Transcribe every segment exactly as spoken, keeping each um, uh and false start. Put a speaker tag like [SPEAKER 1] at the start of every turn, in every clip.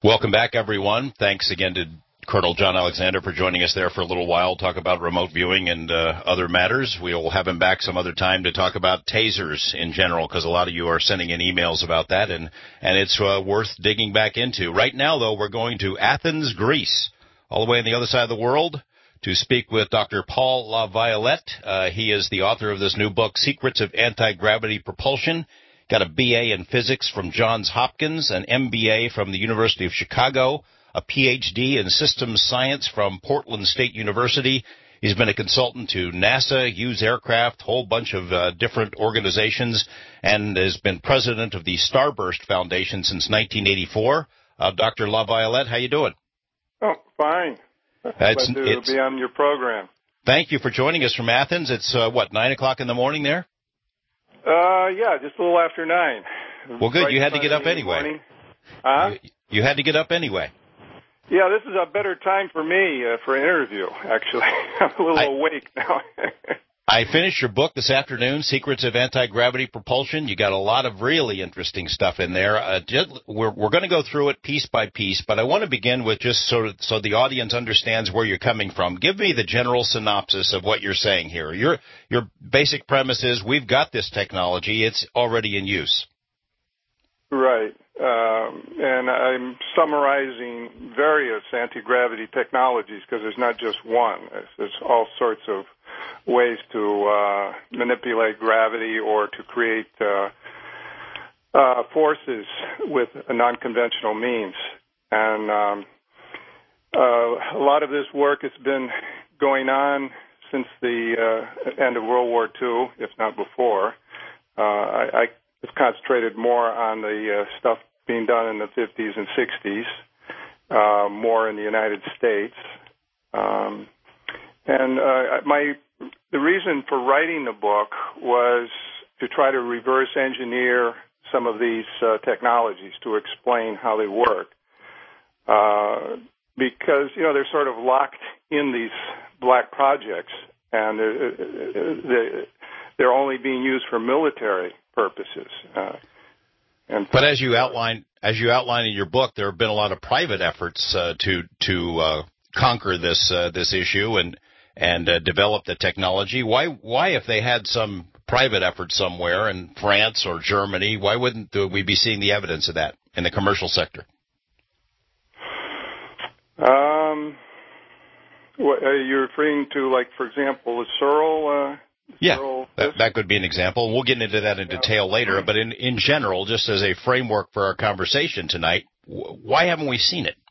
[SPEAKER 1] Welcome back, everyone. Thanks again to Colonel John Alexander for joining us there for a little while, talk about remote viewing and uh, other matters. We'll have him back some other time to talk about tasers in general, because a lot of you are sending in emails about that, and, and it's uh, worth digging back into. Right now, though, we're going to Athens, Greece, all the way on the other side of the world, to speak with Doctor Paul LaViolette. Uh, he is the author of this new book, Secrets of Anti-Gravity Propulsion. Got a B A in physics from Johns Hopkins, an M B A from the University of Chicago, a P H D in systems science from Portland State University. He's been a consultant to NASA, Hughes Aircraft, a whole bunch of uh, different organizations, and has been president of the Starburst Foundation since nineteen eighty-four. Uh, Doctor LaViolette, how you doing?
[SPEAKER 2] Oh, fine. Glad
[SPEAKER 1] it's,
[SPEAKER 2] to
[SPEAKER 1] it's,
[SPEAKER 2] be on your program.
[SPEAKER 1] Thank you for joining us from Athens. It's, uh, what, nine o'clock in the morning there?
[SPEAKER 2] Uh, yeah, just a little after nine.
[SPEAKER 1] Well, good.
[SPEAKER 2] Right,
[SPEAKER 1] You had to get up anyway.
[SPEAKER 2] Morning. Huh?
[SPEAKER 1] You, you had to get up anyway.
[SPEAKER 2] Yeah, this is a better time for me uh, for an interview, actually. I'm a little I, awake now.
[SPEAKER 1] I finished your book this afternoon, Secrets of Anti-Gravity Propulsion. You got a lot of really interesting stuff in there. Uh, just, we're we're going to go through it piece by piece, but I want to begin with just so so the audience understands where you're coming from. Give me the general synopsis of what you're saying here. Your your basic premise is we've got this technology; it's already in use.
[SPEAKER 2] Right. Um, and I'm summarizing various anti-gravity technologies because there's not just one. There's, there's all sorts of ways to uh, manipulate gravity or to create uh, uh, forces with a non-conventional means. And um, uh, a lot of this work has been going on since the uh, end of World War Two, if not before. Uh, I, I It's concentrated more on the uh, stuff being done in the fifties and sixties, uh, more in the United States. Um, and uh, my the reason for writing the book was to try to reverse engineer some of these uh, technologies to explain how they work. Uh, because, you know, they're sort of locked in these black projects, and they're, they're only being used for military purposes. Uh, and
[SPEAKER 1] but as you outline, as you outline in your book, there have been a lot of private efforts uh, to to uh, conquer this uh, this issue and and uh, develop the technology. Why why if they had some private effort somewhere in France or Germany, why wouldn't we be seeing the evidence of that in the commercial sector?
[SPEAKER 2] Um, what, are you referring to, like, for example, the Searle? Uh,
[SPEAKER 1] Yeah,
[SPEAKER 2] Searle
[SPEAKER 1] that, that could be an example. We'll get into that in detail later. But in, in general, just as a framework for our conversation tonight, why haven't we seen it?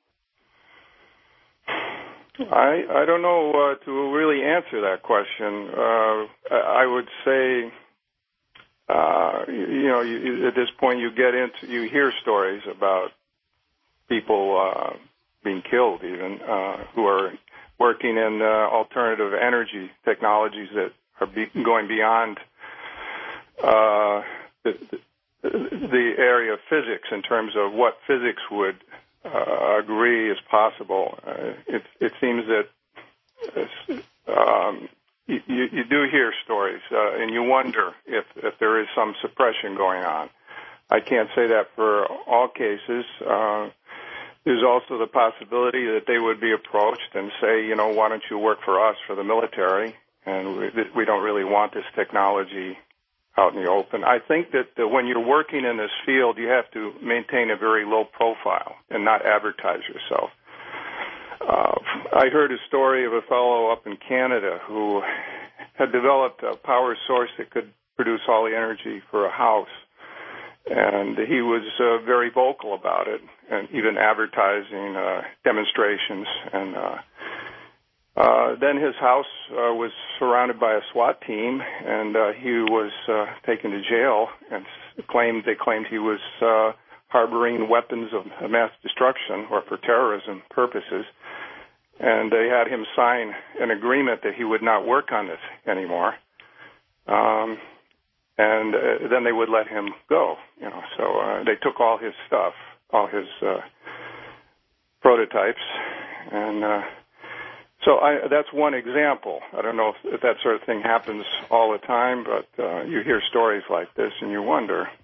[SPEAKER 2] I I don't know uh, to really answer that question. Uh, I would say, uh, you, you know, you, at this point, you get into you hear stories about people uh, being killed, even uh, who are working in uh, alternative energy technologies that are be going beyond uh, the, the area of physics in terms of what physics would uh, agree is possible. Uh, it, it seems that um, you, you do hear stories, uh, and you wonder if, if there is some suppression going on. I can't say that for all cases. Uh, There's also the possibility that they would be approached and say, you know, why don't you work for us, for the military, and we, we don't really want this technology out in the open. I think that uh, when you're working in this field, you have to maintain a very low profile and not advertise yourself. Uh, I heard a story of a fellow up in Canada who had developed a power source that could produce all the energy for a house. And he was uh, very vocal about it, and even advertising uh, demonstrations. And uh, uh, then his house uh, was surrounded by a SWAT team, and uh, he was uh, taken to jail. And claimed they claimed he was uh, harboring weapons of mass destruction or for terrorism purposes. And they had him sign an agreement that he would not work on this anymore. Um, And uh, then they would let him go, you know. So uh, they took all his stuff, all his uh, prototypes, and uh, so I, that's one example. I don't know if, if that sort of thing happens all the time, but uh, you hear stories like this, and you wonder.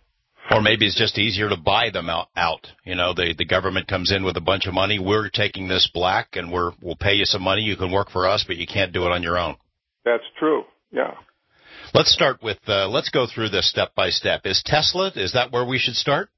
[SPEAKER 1] Or maybe it's just easier to buy them out. out. You know, the, the government comes in with a bunch of money. We're taking this black, and we're, we'll pay you some money. You can work for us, but you can't do it on your own.
[SPEAKER 2] That's true, yeah.
[SPEAKER 1] Let's start with, uh, let's go through this step by step. Is Tesla, is that where we should start?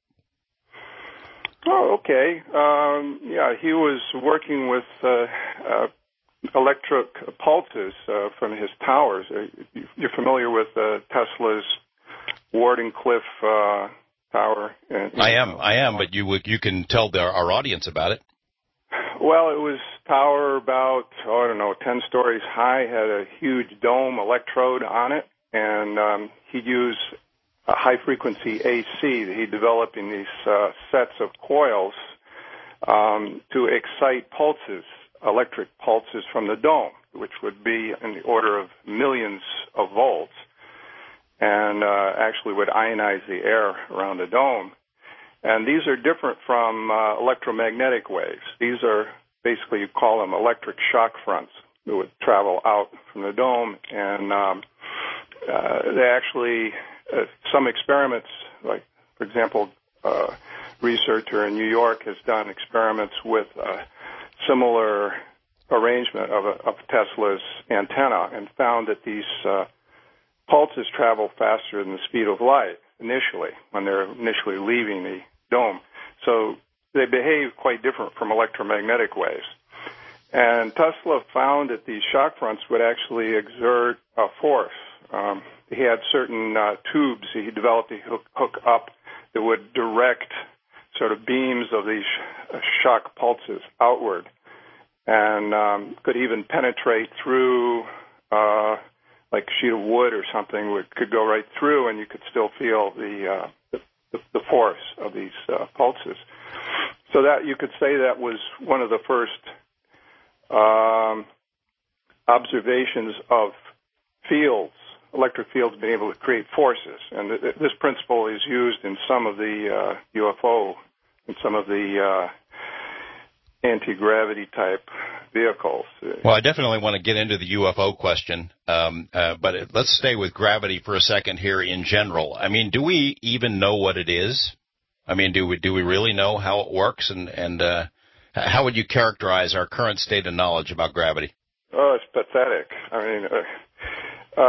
[SPEAKER 2] Oh, okay. Um, yeah, he was working with uh, uh, electric pulses uh, from his towers. Uh, you're familiar with uh, Tesla's Wardenclyffe uh, tower? In, in,
[SPEAKER 1] I am, I am, but you you can tell the, our audience about it.
[SPEAKER 2] Well, it was tower about, oh, I don't know, ten stories high, had a huge dome electrode on it, and um, he'd use a high-frequency A C that he developed in these uh, sets of coils um, to excite pulses, electric pulses from the dome, which would be in the order of millions of volts, and uh, actually would ionize the air around the dome. And these are different from uh, electromagnetic waves. These are basically, you call them electric shock fronts that would travel out from the dome, and um, uh, they actually, uh, some experiments, like, for example, a uh, researcher in New York has done experiments with a similar arrangement of, a, of Tesla's antenna and found that these uh, pulses travel faster than the speed of light initially, when they're initially leaving the dome. So they behave quite different from electromagnetic waves. And Tesla found that these shock fronts would actually exert a force. Um, he had certain uh, tubes he developed to hook, hook up that would direct sort of beams of these sh- shock pulses outward, and um, could even penetrate through uh, like a sheet of wood or something, would, could go right through, and you could still feel the uh, the, the force of these uh, pulses. So that you could say that was one of the first um, observations of fields, electric fields being able to create forces. And th- this principle is used in some of the uh, U F O, in some of the uh, anti-gravity type vehicles.
[SPEAKER 1] Well, I definitely want to get into the U F O question, um, uh, but it, let's stay with gravity for a second here in general. I mean, do we even know what it is? I mean, do we do we really know how it works, and and uh, how would you characterize our current state of knowledge about gravity?
[SPEAKER 2] Oh, it's pathetic. I mean, uh,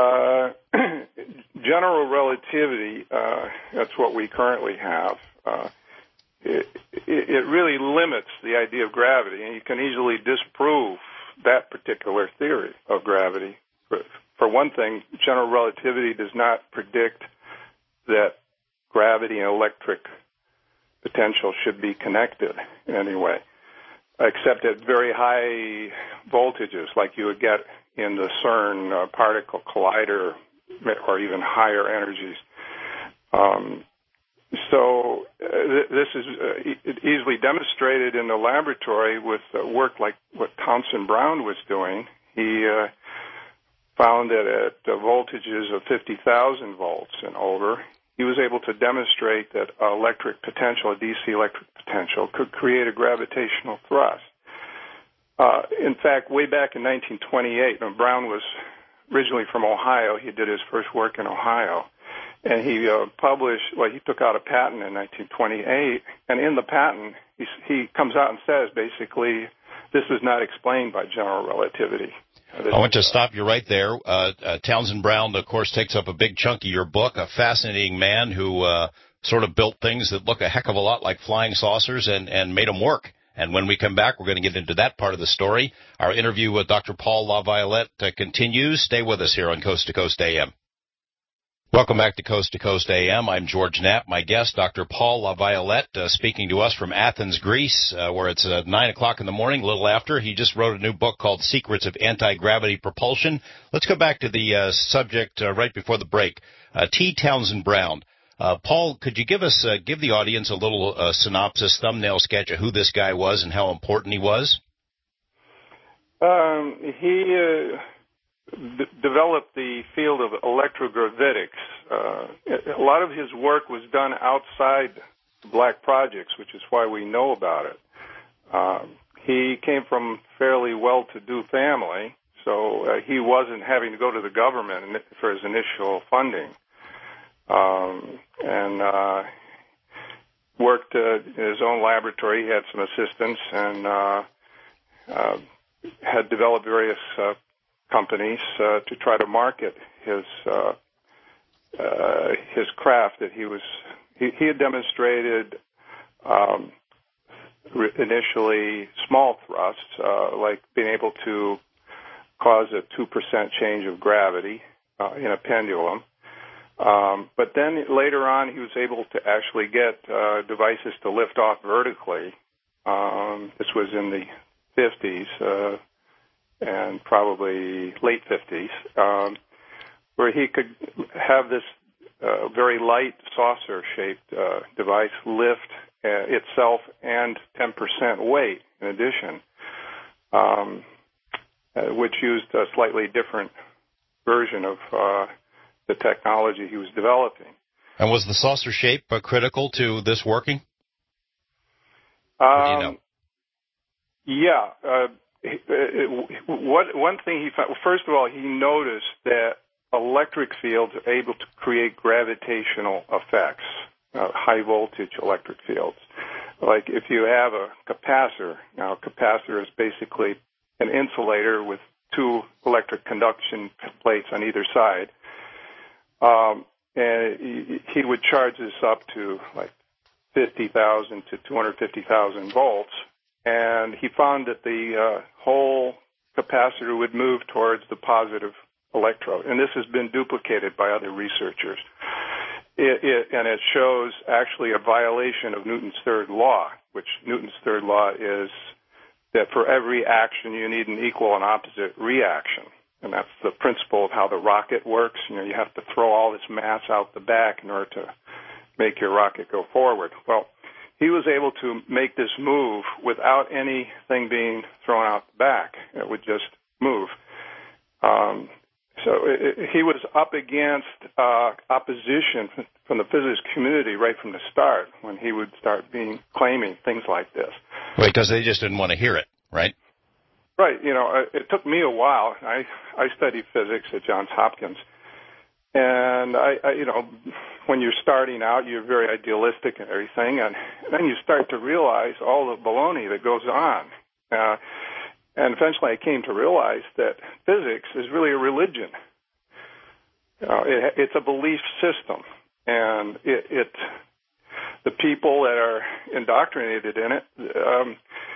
[SPEAKER 2] uh, general relativity, uh, that's what we currently have. Uh, it, it, it really limits the idea of gravity, and you can easily disprove that particular theory of gravity. For, for one thing, general relativity does not predict that gravity and electric potential should be connected in any way, except at very high voltages, like you would get in the CERN uh, particle collider, or even higher energies. Um, so uh, th- this is uh, e- easily demonstrated in the laboratory with uh, work like what Townsend Brown was doing. He uh, found that at uh, voltages of fifty thousand volts and over, he was able to demonstrate that electric potential, a D C electric potential, could create a gravitational thrust. Uh, in fact, way back in nineteen twenty-eight, when Brown was originally from Ohio, he did his first work in Ohio, and he uh, published, well, he took out a patent in nineteen twenty-eight, and in the patent, he, he comes out and says, basically, this is not explained by general relativity.
[SPEAKER 1] I want to stop you right there. Uh, uh, Townsend Brown, of course, takes up a big chunk of your book, a fascinating man who uh, sort of built things that look a heck of a lot like flying saucers and, and made them work. And when we come back, we're going to get into that part of the story. Our interview with Doctor Paul LaViolette uh, continues. Stay with us here on Coast to Coast A M. Welcome back to Coast to Coast A M. I'm George Knapp. My guest, Doctor Paul LaViolette, uh, speaking to us from Athens, Greece, uh, where it's uh, nine o'clock in the morning, a little after. He just wrote a new book called Secrets of Anti-Gravity Propulsion. Let's go back to the uh, subject uh, right before the break. Uh, T. Townsend Brown. Uh, Paul, could you give us, uh, give the audience a little uh, synopsis, thumbnail sketch of who this guy was and how important he was?
[SPEAKER 2] Um, he... Uh D- developed the field of electrogravitics. Uh, a lot of his work was done outside black projects, which is why we know about it. Uh, he came from fairly well-to-do family, so uh, he wasn't having to go to the government for his initial funding. Um, and uh, worked uh, in his own laboratory. He had some assistants and uh, uh, had developed various uh, companies uh, to try to market his uh, uh, his craft that he was. He, he had demonstrated um, initially small thrusts, uh, like being able to cause a two percent change of gravity uh, in a pendulum. Um, but then later on, he was able to actually get uh, devices to lift off vertically. Um, this was in the fifties uh, and probably late fifties, um, where he could have this uh, very light saucer-shaped uh, device lift uh, itself and ten percent weight in addition, um, uh, which used a slightly different version of uh, the technology he was developing.
[SPEAKER 1] And was the saucer shape uh, critical to this working?
[SPEAKER 2] Um,
[SPEAKER 1] or do you know?
[SPEAKER 2] Yeah. Uh, it, it, what, one thing he found, first of all, he noticed that electric fields are able to create gravitational effects, uh, high voltage electric fields. Like if you have a capacitor, now a capacitor is basically an insulator with two electric conduction plates on either side. Um, and he, he would charge this up to like fifty thousand to two hundred fifty thousand volts. And he found that the uh, whole capacitor would move towards the positive electrode. And this has been duplicated by other researchers. It, it, and it shows actually a violation of Newton's third law, which Newton's third law is that for every action you need an equal and opposite reaction. And that's the principle of how the rocket works. You know, you have to throw all this mass out the back in order to make your rocket go forward. Well, he was able to make this move without anything being thrown out the back. It would just move. Um, so it, it, he was up against uh, opposition from the physics community right from the start when he would start being claiming things like this.
[SPEAKER 1] Right, because they just didn't want to hear it, right?
[SPEAKER 2] Right. You know, it took me a while. I I studied physics at Johns Hopkins, and I, I you know, when you're starting out, you're very idealistic and everything, and then you start to realize all the baloney that goes on. Uh, and eventually, I came to realize that physics is really a religion. Uh, it, it's a belief system, and it, it the people that are indoctrinated in it. Um,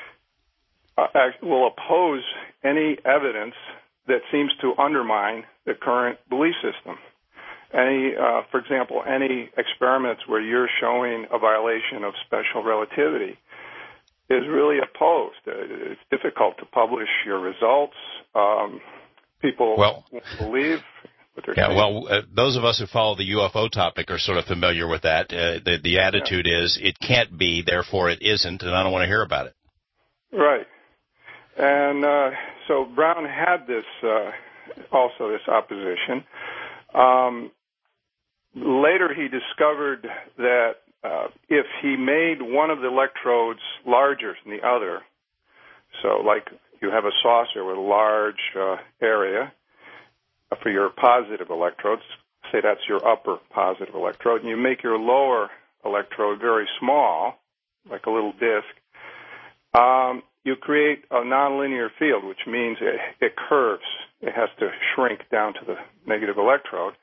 [SPEAKER 2] Uh, will oppose any evidence that seems to undermine the current belief system. Any, uh, for example, any experiments where you're showing a violation of special relativity is really opposed. It's difficult to publish your results. Um, people
[SPEAKER 1] well,
[SPEAKER 2] won't believe what they're
[SPEAKER 1] yeah,
[SPEAKER 2] saying.
[SPEAKER 1] well, uh, those of us who follow the U F O topic are sort of familiar with that. Uh, the, the attitude yeah. is it can't be, therefore it isn't, and I don't want to hear about it.
[SPEAKER 2] Right. And uh, so Brown had this, uh, also this opposition. Um, later he discovered that uh, if he made one of the electrodes larger than the other, so like you have a saucer with a large uh, area for your positive electrodes, say that's your upper positive electrode, and you make your lower electrode very small, like a little disc, um, you create a nonlinear field, which means it, it curves. It has to shrink down to the negative electrode.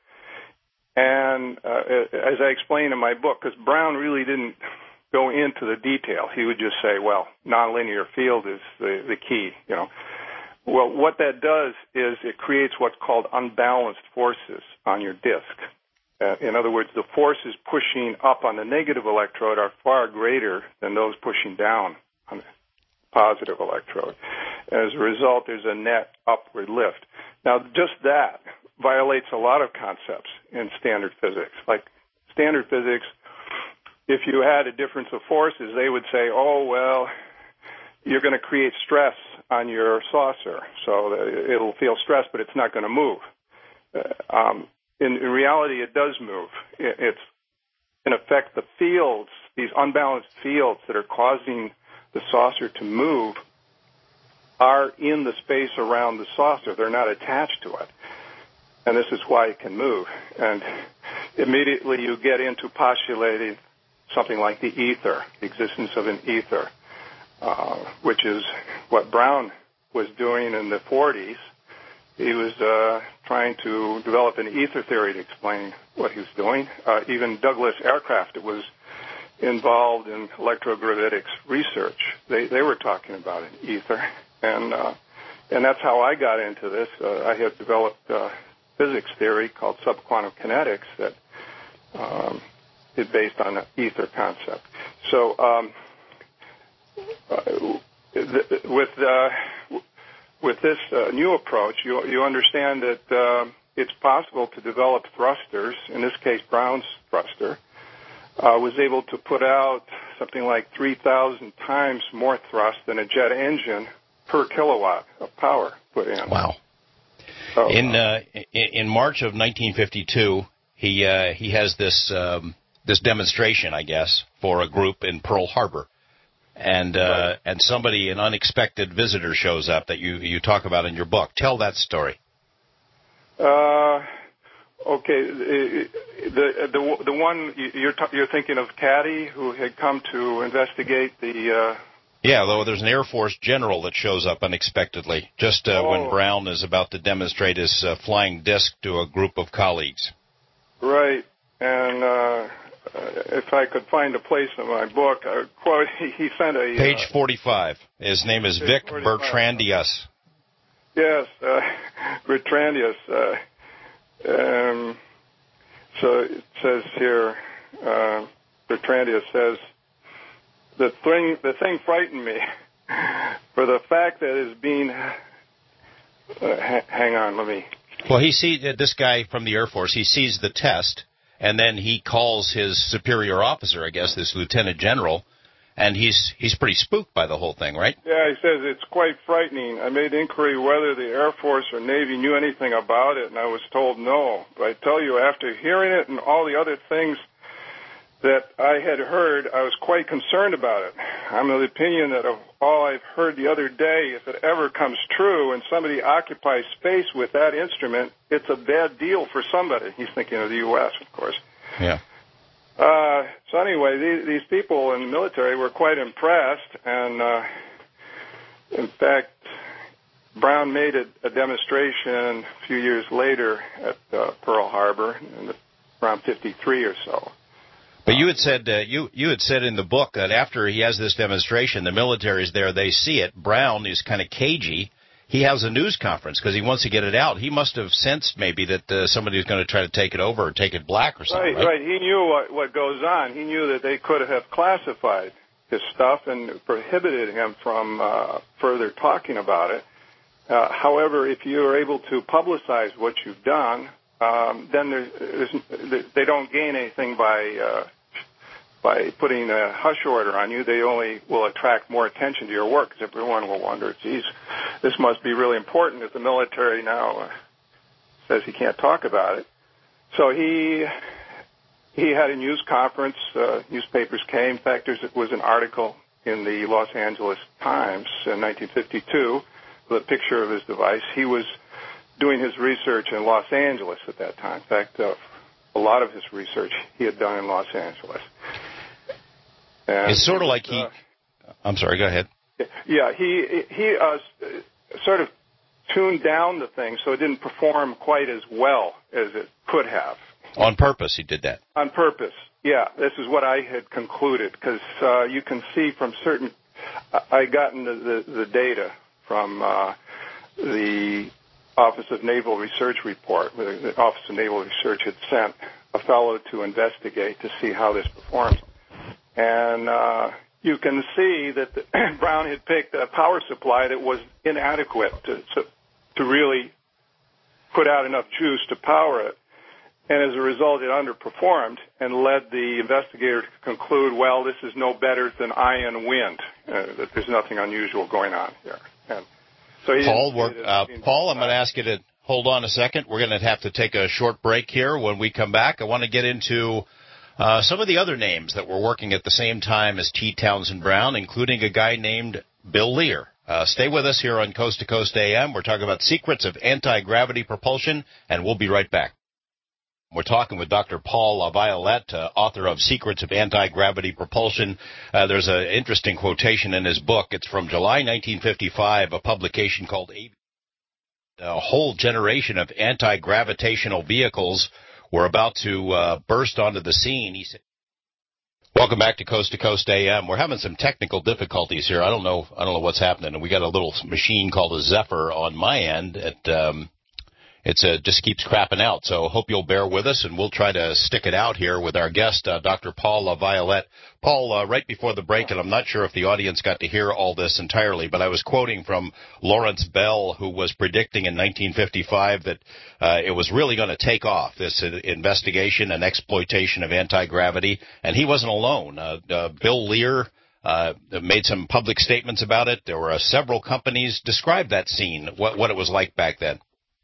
[SPEAKER 2] And uh, as I explained in my book, because Brown really didn't go into the detail, he would just say, well, nonlinear field is the, the key, you know. Well, what that does is it creates what's called unbalanced forces on your disk. Uh, in other words, the forces pushing up on the negative electrode are far greater than those pushing down on the positive electrode. As a result, there's a net upward lift. Now, just that violates a lot of concepts in standard physics. Like standard physics, if you had a difference of forces, they would say, oh, well, you're going to create stress on your saucer, so it'll feel stress, but it's not going to move. Uh, um, in, in reality, it does move. It, it's, in effect, the fields, these unbalanced fields that are causing the saucer to move are in the space around the saucer. They're not attached to it. And this is why it can move. And immediately you get into postulating something like the ether, the existence of an ether, uh, which is what Brown was doing in the forties. He was uh, trying to develop an ether theory to explain what he was doing. Uh, even Douglas Aircraft was involved in electrogravitics research. They they were talking about an ether, and uh, and that's how I got into this. Uh, I had developed uh, physics theory called subquantum kinetics that um, is based on the ether concept. So um, uh, th- with uh, with this uh, new approach, you you understand that uh, it's possible to develop thrusters. In this case, Brown's thruster uh, was able to put out something like three thousand times more thrust than a jet engine per kilowatt of power put in.
[SPEAKER 1] Wow.
[SPEAKER 2] So,
[SPEAKER 1] in uh, in March of nineteen fifty-two, he uh, he has this um, this demonstration, I guess, for a group in Pearl Harbor. And uh, right. and somebody, an unexpected visitor, shows up that you, you talk about in your book. Tell that story.
[SPEAKER 2] Uh, okay, the the the one you're t- you're thinking of, Caddy, who had come to investigate the. Uh,
[SPEAKER 1] yeah, though there's an Air Force general that shows up unexpectedly just uh,
[SPEAKER 2] oh.
[SPEAKER 1] when Brown is about to demonstrate his uh, flying disc to a group of colleagues.
[SPEAKER 2] Right, and. Uh, Uh, if I could find a place in my book, I would quote, he, he sent a...
[SPEAKER 1] Page
[SPEAKER 2] uh,
[SPEAKER 1] forty-five. His name is Vic Bertrandius.
[SPEAKER 2] Yes, uh, Bertrandius. Uh, um, so it says here, uh, Bertrandius says, the thing, the thing frightened me for the fact that it's being... Uh, ha- hang on, let me...
[SPEAKER 1] Well, he sees, uh, this guy from the Air Force, he sees the test... And then he calls his superior officer, I guess, this lieutenant general, and he's he's pretty spooked by the whole thing, right?
[SPEAKER 2] Yeah, he says it's quite frightening. I made inquiry whether the Air Force or Navy knew anything about it, and I was told no. But I tell you, after hearing it and all the other things that I had heard, I was quite concerned about it. I'm of the opinion that of all I've heard the other day, if it ever comes true and somebody occupies space with that instrument, it's a bad deal for somebody. He's thinking of the U S, of course.
[SPEAKER 1] Yeah.
[SPEAKER 2] Uh, so anyway, these, these people in the military were quite impressed, and uh, in fact, Brown made a, a demonstration a few years later at uh, Pearl Harbor, in the, around fifty-three or so.
[SPEAKER 1] But you had said uh, you you had said in the book that after he has this demonstration, the military's there, they see it. Brown is kind of cagey. He has a news conference because he wants to get it out. He must have sensed maybe that uh, somebody was going to try to take it over or take it black or something.
[SPEAKER 2] Right,
[SPEAKER 1] right.
[SPEAKER 2] right. He knew what what goes on. He knew that they could have classified his stuff and prohibited him from uh, further talking about it. Uh, however, if you are able to publicize what you've done, Um, then there's, there's, they don't gain anything by uh, by putting a hush order on you. They only will attract more attention to your work because everyone will wonder, geez, this must be really important if the military now uh, says he can't talk about it. So he he had a news conference. Uh, newspapers came. In fact, there was an article in the Los Angeles Times in nineteen fifty-two with a picture of his device. He was doing his research in Los Angeles at that time. In fact, uh, a lot of his research he had done in Los Angeles. And
[SPEAKER 1] it's sort of like he...
[SPEAKER 2] Uh,
[SPEAKER 1] I'm sorry, go ahead.
[SPEAKER 2] Yeah, he he uh, sort of tuned down the thing so it didn't perform quite as well as it could have.
[SPEAKER 1] On purpose he did that?
[SPEAKER 2] On purpose, yeah. This is what I had concluded, because uh, you can see from certain... I gotten the, the, the data from uh, the... Office of Naval Research report. The Office of Naval Research had sent a fellow to investigate to see how this performs. And uh, you can see that the Brown had picked a power supply that was inadequate to, to to really put out enough juice to power it. And as a result, it underperformed and led the investigator to conclude, well, this is no better than ion wind, uh, that there's nothing unusual going on here. And So
[SPEAKER 1] Paul, we're, uh, Paul, I'm going to ask you to hold on a second. We're going to have to take a short break here. When we come back, I want to get into uh, some of the other names that were working at the same time as T. Townsend Brown, including a guy named Bill Lear. Uh, stay with us here on Coast to Coast A M. We're talking about secrets of anti-gravity propulsion, and we'll be right back. We're talking with Doctor Paul LaViolette, uh, author of Secrets of Anti-Gravity Propulsion. Uh, there's an interesting quotation in his book. It's from July nineteen fifty-five, a publication called A Whole Generation of Anti-Gravitational Vehicles Were About to uh, Burst Onto the Scene. He said, welcome back to Coast to Coast A M. We're having some technical difficulties here. I don't know I don't know what's happening. We got a little machine called a Zephyr on my end at... Um, It's uh, just keeps crapping out, so hope you'll bear with us, and we'll try to stick it out here with our guest, uh, Doctor Paul LaViolette. Paul, uh, right before the break, and I'm not sure if the audience got to hear all this entirely, but I was quoting from Lawrence Bell, who was predicting in nineteen fifty-five that uh, it was really going to take off, this uh, investigation and exploitation of anti-gravity, and he wasn't alone. Uh, uh, Bill Lear uh, made some public statements about it. There were uh, several companies. Describe that scene, what, what it was like back then.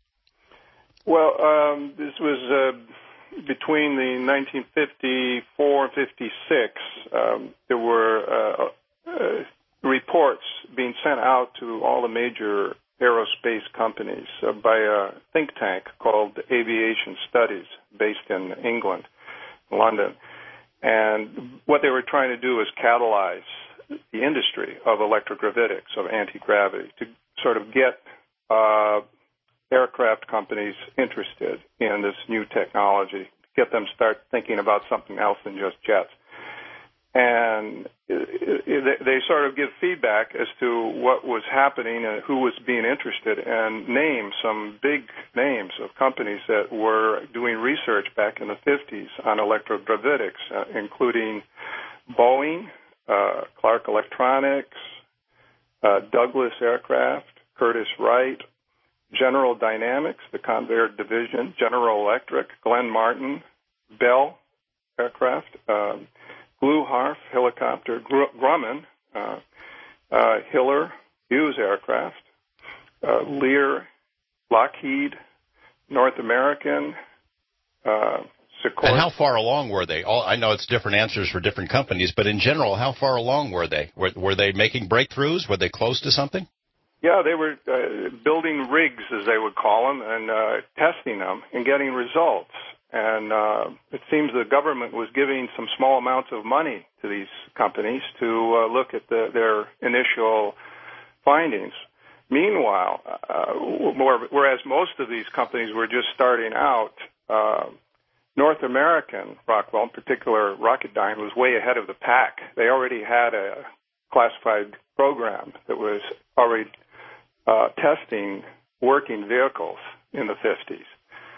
[SPEAKER 2] Well, um, this was uh, between the nineteen fifty-four and fifty-six. Um, there were uh, uh, reports being sent out to all the major aerospace companies uh, by a think tank called Aviation Studies, based in England, London. And what they were trying to do is catalyze the industry of electrogravitics, of anti-gravity, to sort of get uh, aircraft companies interested in this new technology, get them start thinking about something else than just jets. And it, it, they sort of give feedback as to what was happening and who was being interested, and name some big names of companies that were doing research back in the fifties on electrogravitics, uh, including Boeing, uh, Clark Electronics, uh, Douglas Aircraft, Curtiss-Wright, General Dynamics, the Convair division, General Electric, Glenn Martin, Bell Aircraft, uh, Gluharf Helicopter, Gr- Grumman, uh, uh, Hiller, Hughes Aircraft, uh, Lear, Lockheed, North American, uh, Sikorsky.
[SPEAKER 1] And how far along were they? All, I know it's different answers for different companies, but in general, how far along were they? Were, were they making breakthroughs? Were they close to something?
[SPEAKER 2] Yeah, they were uh, building rigs, as they would call them, and uh, testing them and getting results. And uh, it seems the government was giving some small amounts of money to these companies to uh, look at the, their initial findings. Meanwhile, uh, whereas most of these companies were just starting out, uh, North American, Rockwell in particular, Rocketdyne, was way ahead of the pack. They already had a classified program that was already Uh, testing working vehicles in the fifties.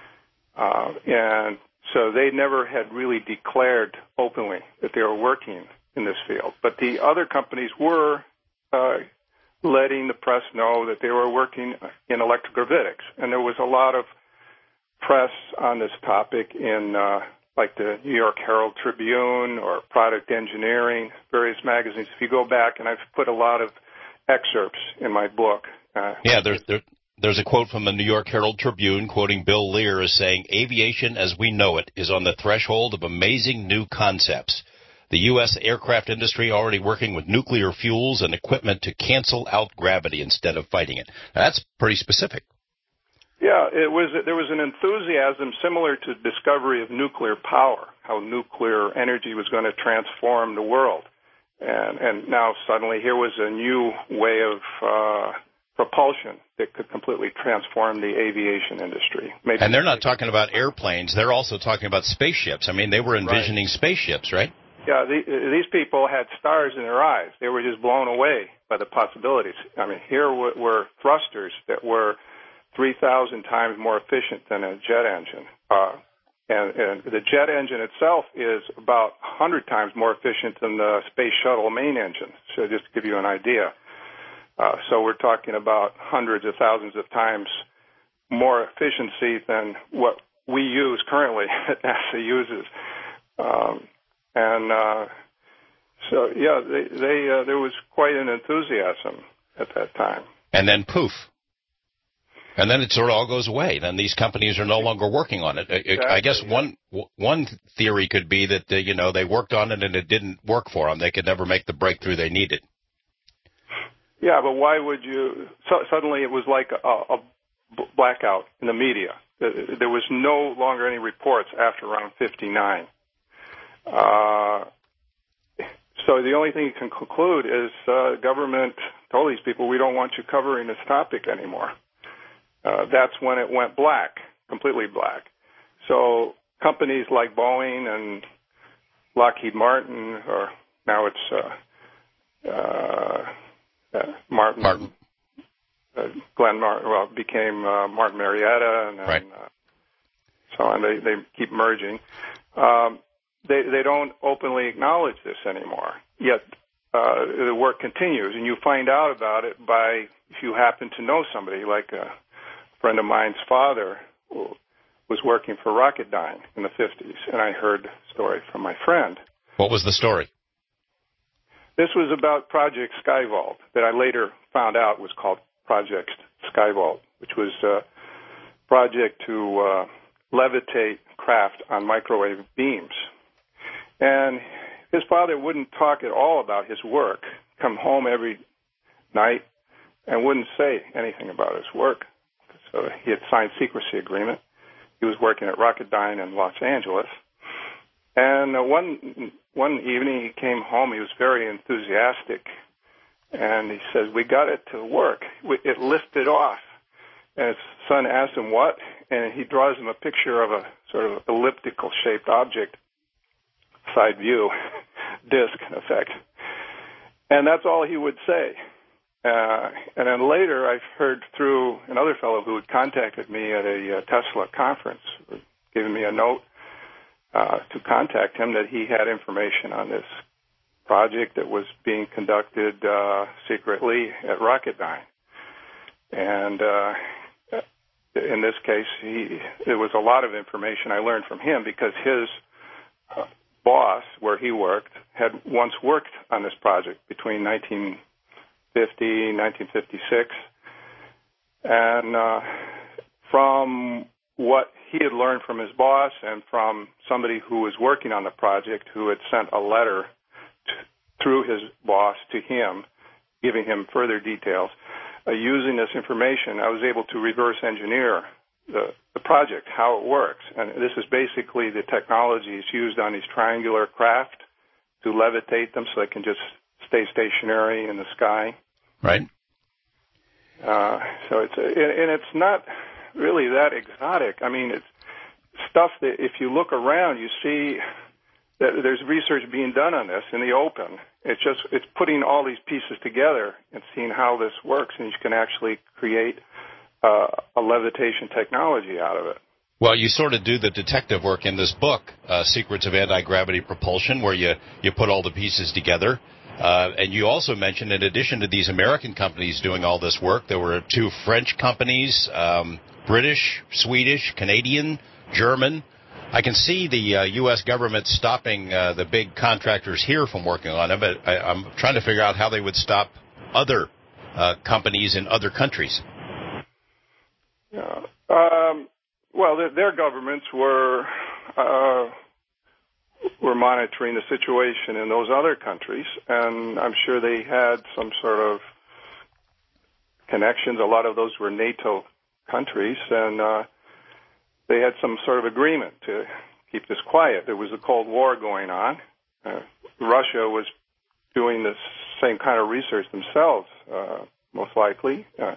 [SPEAKER 2] Uh, and so they never had really declared openly that they were working in this field. But the other companies were uh, letting the press know that they were working in electrogravitics. And there was a lot of press on this topic in uh, like the New York Herald Tribune or Product Engineering, various magazines. If you go back, and I've put a lot of excerpts in my book. Uh,
[SPEAKER 1] yeah, there's there, there's a quote from the New York Herald Tribune quoting Bill Lear as saying, "Aviation as we know it is on the threshold of amazing new concepts. The U S aircraft industry already working with nuclear fuels and equipment to cancel out gravity instead of fighting it." Now, that's pretty specific.
[SPEAKER 2] Yeah, it was. There was an enthusiasm similar to discovery of nuclear power, how nuclear energy was going to transform the world. And, and now suddenly here was a new way of uh, propulsion that could completely transform the aviation industry. Maybe
[SPEAKER 1] and they're not talking about airplanes. They're also talking about spaceships. I mean, they were envisioning right. spaceships, right?
[SPEAKER 2] Yeah, the, these people had stars in their eyes. They were just blown away by the possibilities. I mean, here were, were thrusters that were three thousand times more efficient than a jet engine. Uh, and, and the jet engine itself is about one hundred times more efficient than the space shuttle main engine. So just to give you an idea. Uh, so we're talking about hundreds of thousands of times more efficiency than what we use currently that NASA uses. Um, and uh, so, yeah, they, they, uh, there was quite an enthusiasm at that time.
[SPEAKER 1] And then poof. And then it sort of all goes away. Then these companies are no longer working on it. Exactly, I guess yeah. one one theory could be that, uh, you know, they worked on it and it didn't work for them. They could never make the breakthrough they needed.
[SPEAKER 2] Yeah, but why would you? So, suddenly it was like a, a blackout in the media. there was no longer any reports after around fifty-nine. Uh, so the only thing you can conclude is uh, government told these people, we don't want you covering this topic anymore. Uh, that's when it went black, completely black. So companies like Boeing and Lockheed Martin, or now it's uh, uh, uh, Martin,
[SPEAKER 1] Martin.
[SPEAKER 2] Uh, Glenn Martin, well, it became uh, Martin Marietta, and then,
[SPEAKER 1] right.
[SPEAKER 2] uh, so on. They, they keep merging. Um, they, they don't openly acknowledge this anymore, yet uh, the work continues, and you find out about it by, if you happen to know somebody, like a friend of mine's father who was working for Rocketdyne in the fifties, and I heard the story from my friend.
[SPEAKER 1] What was the story?
[SPEAKER 2] This was about Project Skyvault that I later found out was called Project Skyvault, which was a project to uh, levitate craft on microwave beams. And his father wouldn't talk at all about his work, come home every night and wouldn't say anything about his work. So he had signed secrecy agreement. He was working at Rocketdyne in Los Angeles. And uh, one one evening he came home. He was very enthusiastic. And he says, we got it to work. It lifted off. And his son asked him what, and he draws him a picture of a sort of elliptical-shaped object, side view, disc, in effect. And that's all he would say. Uh, and then later I've heard through another fellow who had contacted me at a uh, Tesla conference, giving me a note uh, to contact him, that he had information on this project that was being conducted uh, secretly at Rocketdyne. And uh, in this case, he, there was a lot of information I learned from him because his uh, boss, where he worked, had once worked on this project between nineteen fifty, nineteen fifty-six. And uh, from what he had learned from his boss and from somebody who was working on the project who had sent a letter through his boss to him, giving him further details. Uh, using this information, I was able to reverse engineer the, the project, how it works. And this is basically the technologies used on these triangular craft to levitate them so they can just stay stationary in the sky.
[SPEAKER 1] Right.
[SPEAKER 2] Uh, so it's, and it's not really that exotic. I mean, it's stuff that if you look around, you see that there's research being done on this in the open. It's just, it's putting all these pieces together and seeing how this works, and you can actually create uh, a levitation technology out of it.
[SPEAKER 1] Well, you sort of do the detective work in this book, uh, Secrets of Anti-Gravity Propulsion, where you, you put all the pieces together. Uh, and you also mentioned, in addition to these American companies doing all this work, there were two French companies, um, British, Swedish, Canadian, German. I can see the uh, U S government stopping uh, the big contractors here from working on it, but I, I'm trying to figure out how they would stop other uh, companies in other countries.
[SPEAKER 2] Yeah. Um, well, their, their governments were uh, were monitoring the situation in those other countries, and I'm sure they had some sort of connections. A lot of those were NATO countries, and uh, they had some sort of agreement to keep this quiet. There was a Cold War going on. Uh, Russia was doing the same kind of research themselves, uh, most likely. Uh,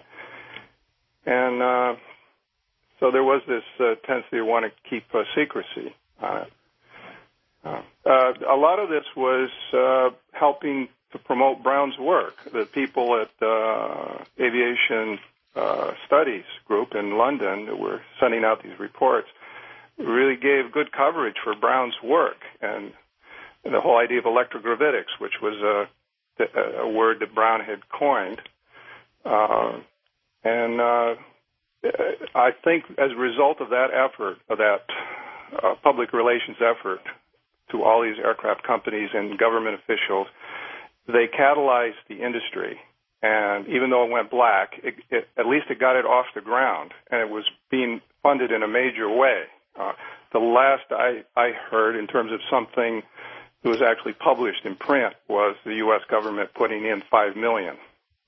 [SPEAKER 2] and uh, so there was this uh, tendency to want to keep uh, secrecy on it. Uh, uh, a lot of this was uh, helping to promote Brown's work. The people at uh, Aviation Uh, Studies Group in London that were sending out these reports really gave good coverage for Brown's work and the whole idea of electrogravitics, which was a, a word that Brown had coined. Uh, and uh, I think as a result of that effort, of that uh, public relations effort to all these aircraft companies and government officials, they catalyzed the industry. And even though it went black, it, it, at least it got it off the ground, and it was being funded in a major way. Uh, the last I, I heard in terms of something that was actually published in print was the U S government putting in five million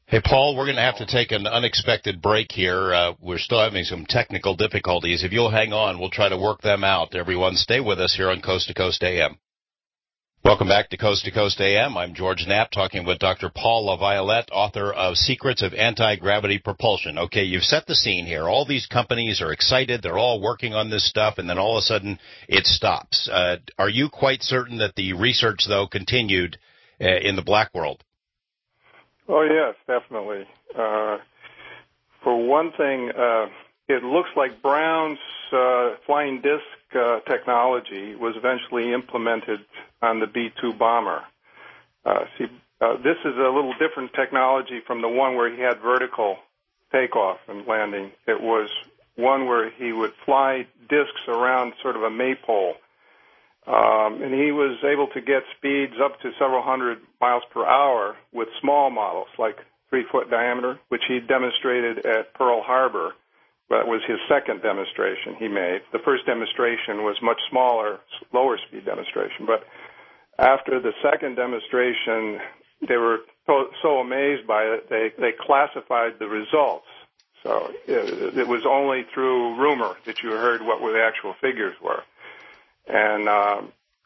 [SPEAKER 1] Hey, Paul, we're going to have to take an unexpected break here. Uh, we're still having some technical difficulties. If you'll hang on, we'll try to work them out. Everyone, stay with us here on Coast to Coast A M. Welcome back to Coast to Coast A M. I'm George Knapp, talking with Doctor Paul LaViolette, author of Secrets of Anti-Gravity Propulsion. Okay, you've set the scene here. All these companies are excited. They're all working on this stuff, and then all of a sudden it stops. Uh, are you quite certain that the research, though, continued uh, in the black world?
[SPEAKER 2] Oh, yes, definitely. Uh, for one thing, uh, it looks like Brown's uh, flying disc uh, technology was eventually implemented on the B two bomber. Uh, see, uh, this is a little different technology from the one where he had vertical takeoff and landing. It was one where he would fly discs around sort of a maypole. Um, and he was able to get speeds up to several hundred miles per hour with small models, like three-foot diameter, which he demonstrated at Pearl Harbor. That was his second demonstration he made. The first demonstration was much smaller, lower speed demonstration. But after the second demonstration, they were so, so amazed by it, they, they classified the results. So it, it was only through rumor that you heard what the actual figures were. And uh,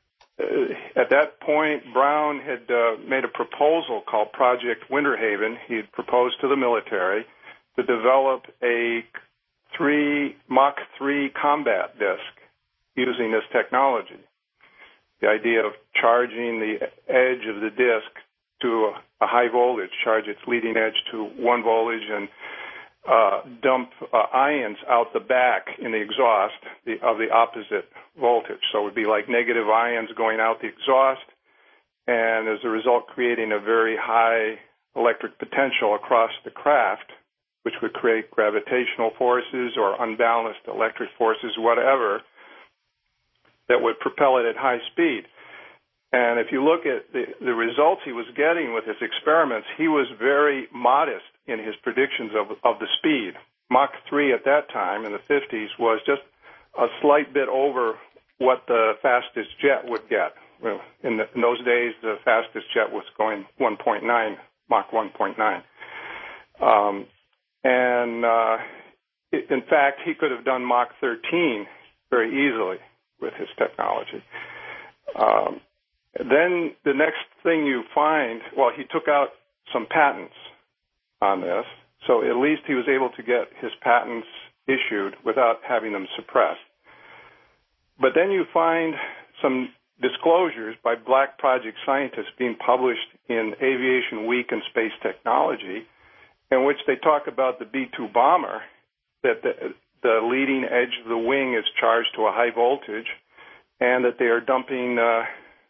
[SPEAKER 2] at that point, Brown had uh, made a proposal called Project Winter Haven. He had proposed to the military to develop a three Mach three combat disc using this technology. The idea of charging the edge of the disc to a, a high voltage, charge its leading edge to one voltage, and uh, dump uh, ions out the back in the exhaust the, of the opposite voltage. So it would be like negative ions going out the exhaust, and as a result creating a very high electric potential across the craft, which would create gravitational forces or unbalanced electric forces, whatever, that would propel it at high speed. And if you look at the, the results he was getting with his experiments, he was very modest in his predictions of, of the speed. Mach three at that time in the fifties was just a slight bit over what the fastest jet would get. Well, in, the, in those days, the fastest jet was going one point nine, Mach one point nine. Um, and uh, it, in fact, he could have done Mach thirteen very easily with his technology. Um, then the next thing you find, well, he took out some patents on this, so at least he was able to get his patents issued without having them suppressed. But then you find some disclosures by black project scientists being published in Aviation Week and Space Technology, in which they talk about the B two bomber, that the, the leading edge of the wing is charged to a high voltage, and that they are dumping uh,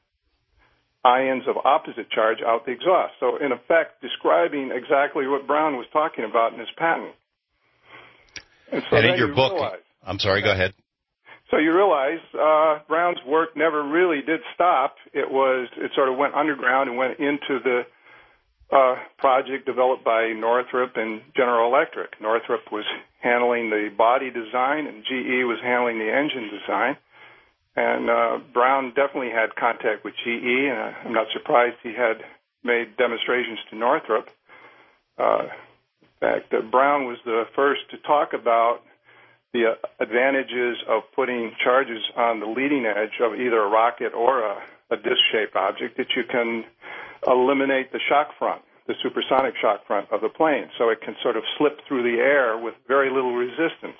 [SPEAKER 2] ions of opposite charge out the exhaust. So, in effect, describing exactly what Brown was talking about in his patent. And so
[SPEAKER 1] and
[SPEAKER 2] then
[SPEAKER 1] in your
[SPEAKER 2] you
[SPEAKER 1] book,
[SPEAKER 2] realize,
[SPEAKER 1] I'm sorry, go ahead.
[SPEAKER 2] So you realize uh, Brown's work never really did stop. It was it sort of went underground and went into the uh, project developed by Northrop and General Electric. Northrop was handling the body design, and G E was handling the engine design. And uh, Brown definitely had contact with G E, and I'm not surprised he had made demonstrations to Northrop. Uh, in fact, uh, Brown was the first to talk about the uh, advantages of putting charges on the leading edge of either a rocket or a, a disc-shaped object, that you can eliminate the shock front, the supersonic shock front of the plane, so it can sort of slip through the air with very little resistance.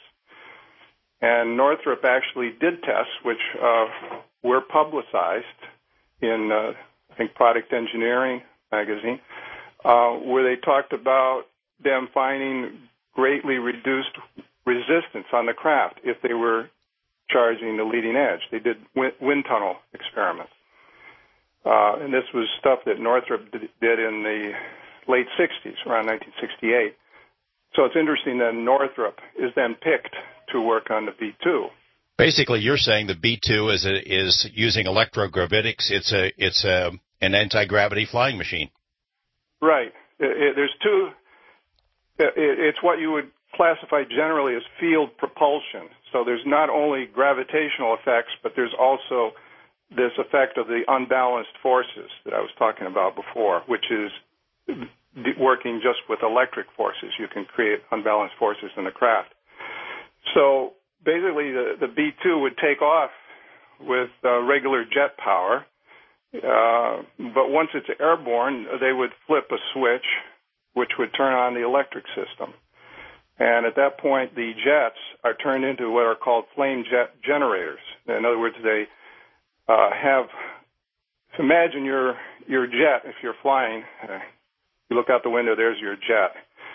[SPEAKER 2] And Northrop actually did tests, which uh, were publicized in, uh, I think, Product Engineering magazine, uh, where they talked about them finding greatly reduced resistance on the craft if they were charging the leading edge. They did wind, wind tunnel experiments. Uh, and this was stuff that Northrop did, did in the late sixties, around nineteen sixty-eight. So it's interesting that Northrop is then picked to work on the B two.
[SPEAKER 1] Basically, you're saying the B two is a, is using electrogravitics. It's a it's a an anti-gravity flying machine.
[SPEAKER 2] Right. It, it, there's two. It, it's what you would classify generally as field propulsion. So there's not only gravitational effects, but there's also this effect of the unbalanced forces that I was talking about before, which is d- working just with electric forces. You can create unbalanced forces in the craft. So basically, the, the B two would take off with uh, regular jet power, uh, but once it's airborne, they would flip a switch, which would turn on the electric system. And at that point, the jets are turned into what are called flame jet generators. In other words, they uh, have, imagine your your jet, if you're flying, uh, you look out the window, there's your jet,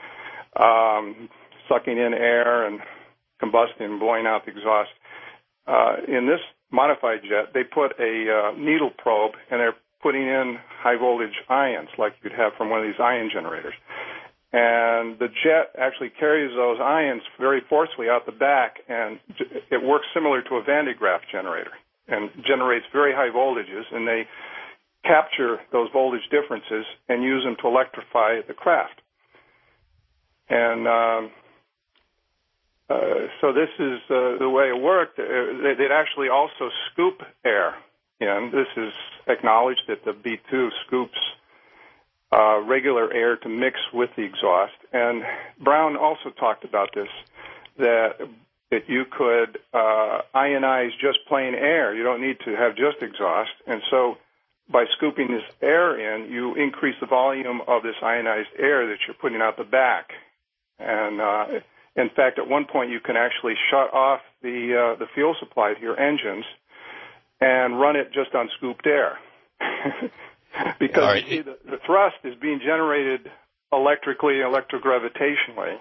[SPEAKER 2] um, sucking in air and combusting and blowing out the exhaust. Uh, in this modified jet, they put a uh, needle probe, and they're putting in high-voltage ions like you'd have from one of these ion generators. And the jet actually carries those ions very forcefully out the back, and it works similar to a Van de Graaff generator and generates very high voltages, and they capture those voltage differences and use them to electrify the craft. And um, uh, so this is uh, the way it worked. They'd actually also scoop air. And this is acknowledged that the B two scoops Uh, regular air to mix with the exhaust. And Brown also talked about this, that that you could uh, ionize just plain air. You don't need to have just exhaust. And so by scooping this air in, you increase the volume of this ionized air that you're putting out the back. And uh, in fact, at one point, you can actually shut off the uh, the fuel supply to your engines and run it just on scooped air. Because right. you see, the, the thrust is being generated electrically, electrogravitationally.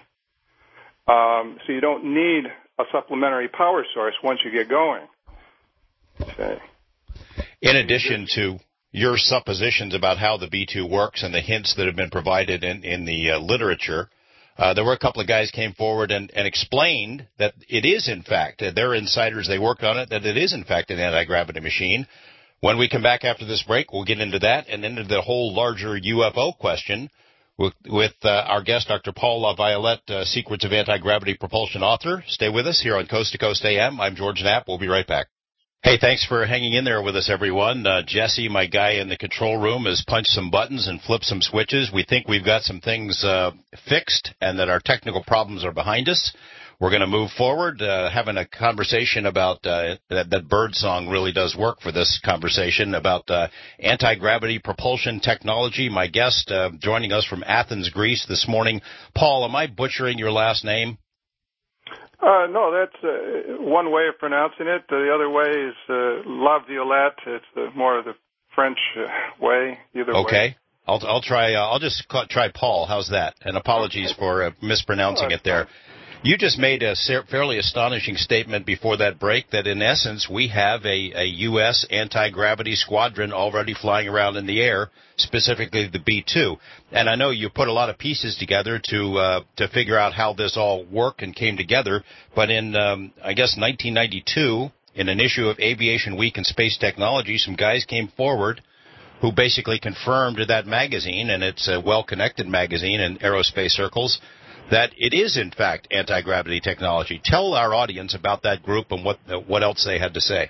[SPEAKER 2] Um, so you don't need a supplementary power source once you get going. Okay.
[SPEAKER 1] In addition to your suppositions about how the B two works and the hints that have been provided in, in the uh, literature, uh, there were a couple of guys came forward and, and explained that it is, in fact, uh, they're insiders, they worked on it, that it is, in fact, an anti-gravity machine. When we come back after this break, we'll get into that and into the whole larger U F O question with, with uh, our guest, Doctor Paul LaViolette, uh, Secrets of Anti-Gravity Propulsion author. Stay with us here on Coast to Coast A M. I'm George Knapp. We'll be right back. Hey, thanks for hanging in there with us, everyone. Uh, Jesse, my guy in the control room, has punched some buttons and flipped some switches. We think we've got some things uh, fixed and that our technical problems are behind us. We're going to move forward, uh, having a conversation about uh, that, that bird song really does work for this conversation about uh, anti-gravity propulsion technology. My guest uh, joining us from Athens, Greece this morning. Paul, am I butchering your last name?
[SPEAKER 2] Uh, no, that's uh, one way of pronouncing it. The other way is uh, LaViolette. It's the, more of the French uh, way. Either
[SPEAKER 1] okay.
[SPEAKER 2] way.
[SPEAKER 1] I'll, I'll try. Uh, I'll just call, try Paul. How's that? And apologies okay. for uh, mispronouncing oh, it there. Fine. You just made a fairly astonishing statement before that break that, in essence, we have a, a U S anti-gravity squadron already flying around in the air, specifically the B two. And I know you put a lot of pieces together to uh, to figure out how this all worked and came together. But in, um, I guess, nineteen ninety-two, in an issue of Aviation Week and Space Technology, some guys came forward who basically confirmed to that magazine, and it's a well-connected magazine in aerospace circles, that it is, in fact, anti-gravity technology. Tell our audience about that group and what uh, what else they had to say.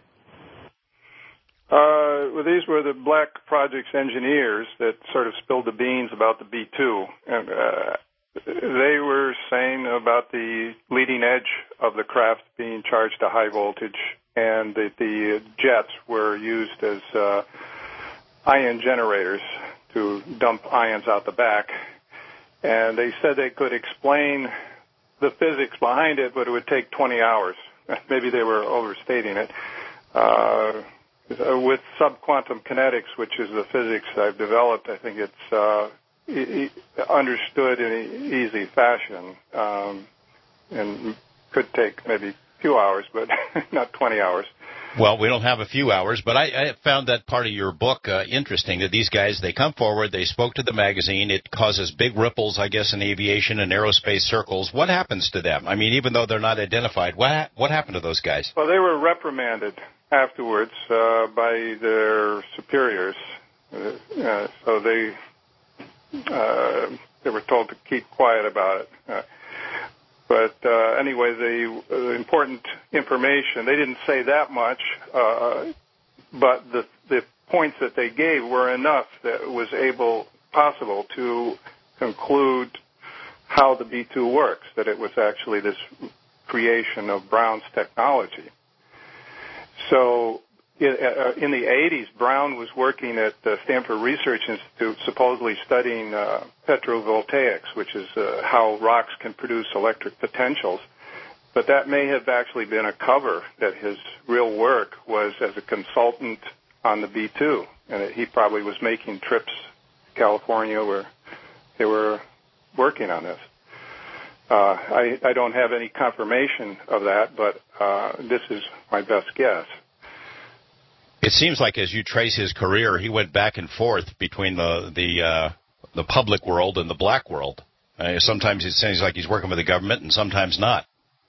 [SPEAKER 2] Uh, well, these were the Black Projects engineers that sort of spilled the beans about the B two. And uh, they were saying about the leading edge of the craft being charged to high voltage, and that the jets were used as uh, ion generators to dump ions out the back. And they said they could explain the physics behind it, but it would take twenty hours. Maybe they were overstating it. Uh, with subquantum kinetics, which is the physics I've developed, I think it's uh, e- understood in an easy fashion, um, and could take maybe a few hours, but not twenty hours.
[SPEAKER 1] Well, we don't have a few hours, but I, I found that part of your book uh, interesting, that these guys, they come forward, they spoke to the magazine, it causes big ripples, I guess, in aviation and aerospace circles. What happens to them? I mean, even though they're not identified, what ha- what happened to those guys?
[SPEAKER 2] Well, they were reprimanded afterwards uh, by their superiors, uh, uh, so they uh, they were told to keep quiet about it. Uh, But uh, anyway, the, the important information, they didn't say that much, uh, but the, the points that they gave were enough that it was able, possible to conclude how the B two works, that it was actually this creation of Brown's technology. So in the eighties, Brown was working at the Stanford Research Institute, supposedly studying uh, petrovoltaics, which is uh, how rocks can produce electric potentials. But that may have actually been a cover, that his real work was as a consultant on the B two, and that he probably was making trips to California where they were working on this. Uh, I, I don't have any confirmation of that, but uh, this is my best guess.
[SPEAKER 1] It seems like as you trace his career, he went back and forth between the the uh, the public world and the black world. Uh, sometimes it seems like he's working with the government, and sometimes not.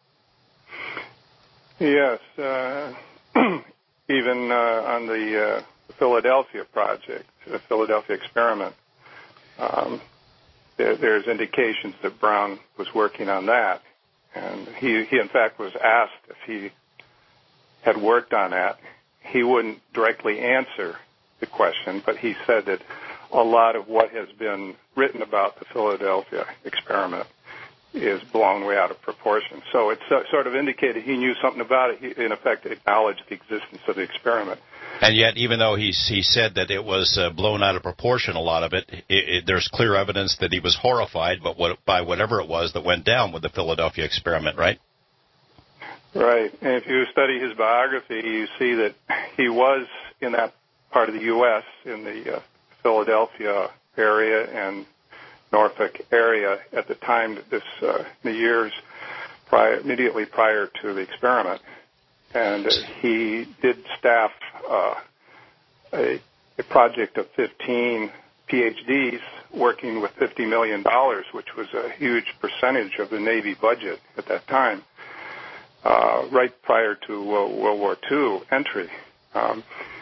[SPEAKER 2] Yes, uh, even uh, on the uh, Philadelphia project, the Philadelphia experiment, um, there, there's indications that Brown was working on that, and he, he in fact was asked if he had worked on that. He wouldn't directly answer the question, but he said that a lot of what has been written about the Philadelphia experiment is blown way out of proportion. So it sort of indicated he knew something about it. He, in effect, acknowledged the existence of the experiment.
[SPEAKER 1] And yet, even though he, he said that it was uh, blown out of proportion, a lot of it, it, it, there's clear evidence that he was horrified but what, by whatever it was that went down with the Philadelphia experiment, right?
[SPEAKER 2] Right. And if you study his biography, you see that he was in that part of the U S, in the uh, Philadelphia area and Norfolk area at the time that this, uh, the years prior, immediately prior to the experiment. And he did staff uh, a, a project of fifteen P H Ds working with fifty million dollars, which was a huge percentage of the Navy budget at that time, uh, right prior to uh, World War Two entry. Um,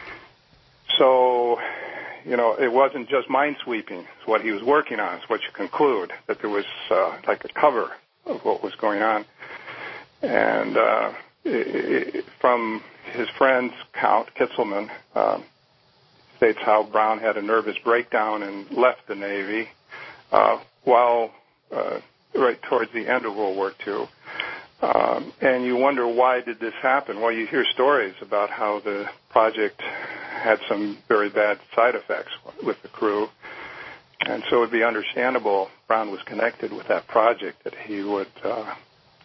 [SPEAKER 2] so, you know, it wasn't just minesweeping. It's what he was working on. It's what you conclude, that there was uh, like a cover of what was going on. And uh, it, it, from his friend's count, Kitzelman um, states how Brown had a nervous breakdown and left the Navy uh, while uh, right towards the end of World War Two. Um, and you wonder, why did this happen? Well, you hear stories about how the project had some very bad side effects with the crew. And so it would be understandable, Brown was connected with that project, that he would uh,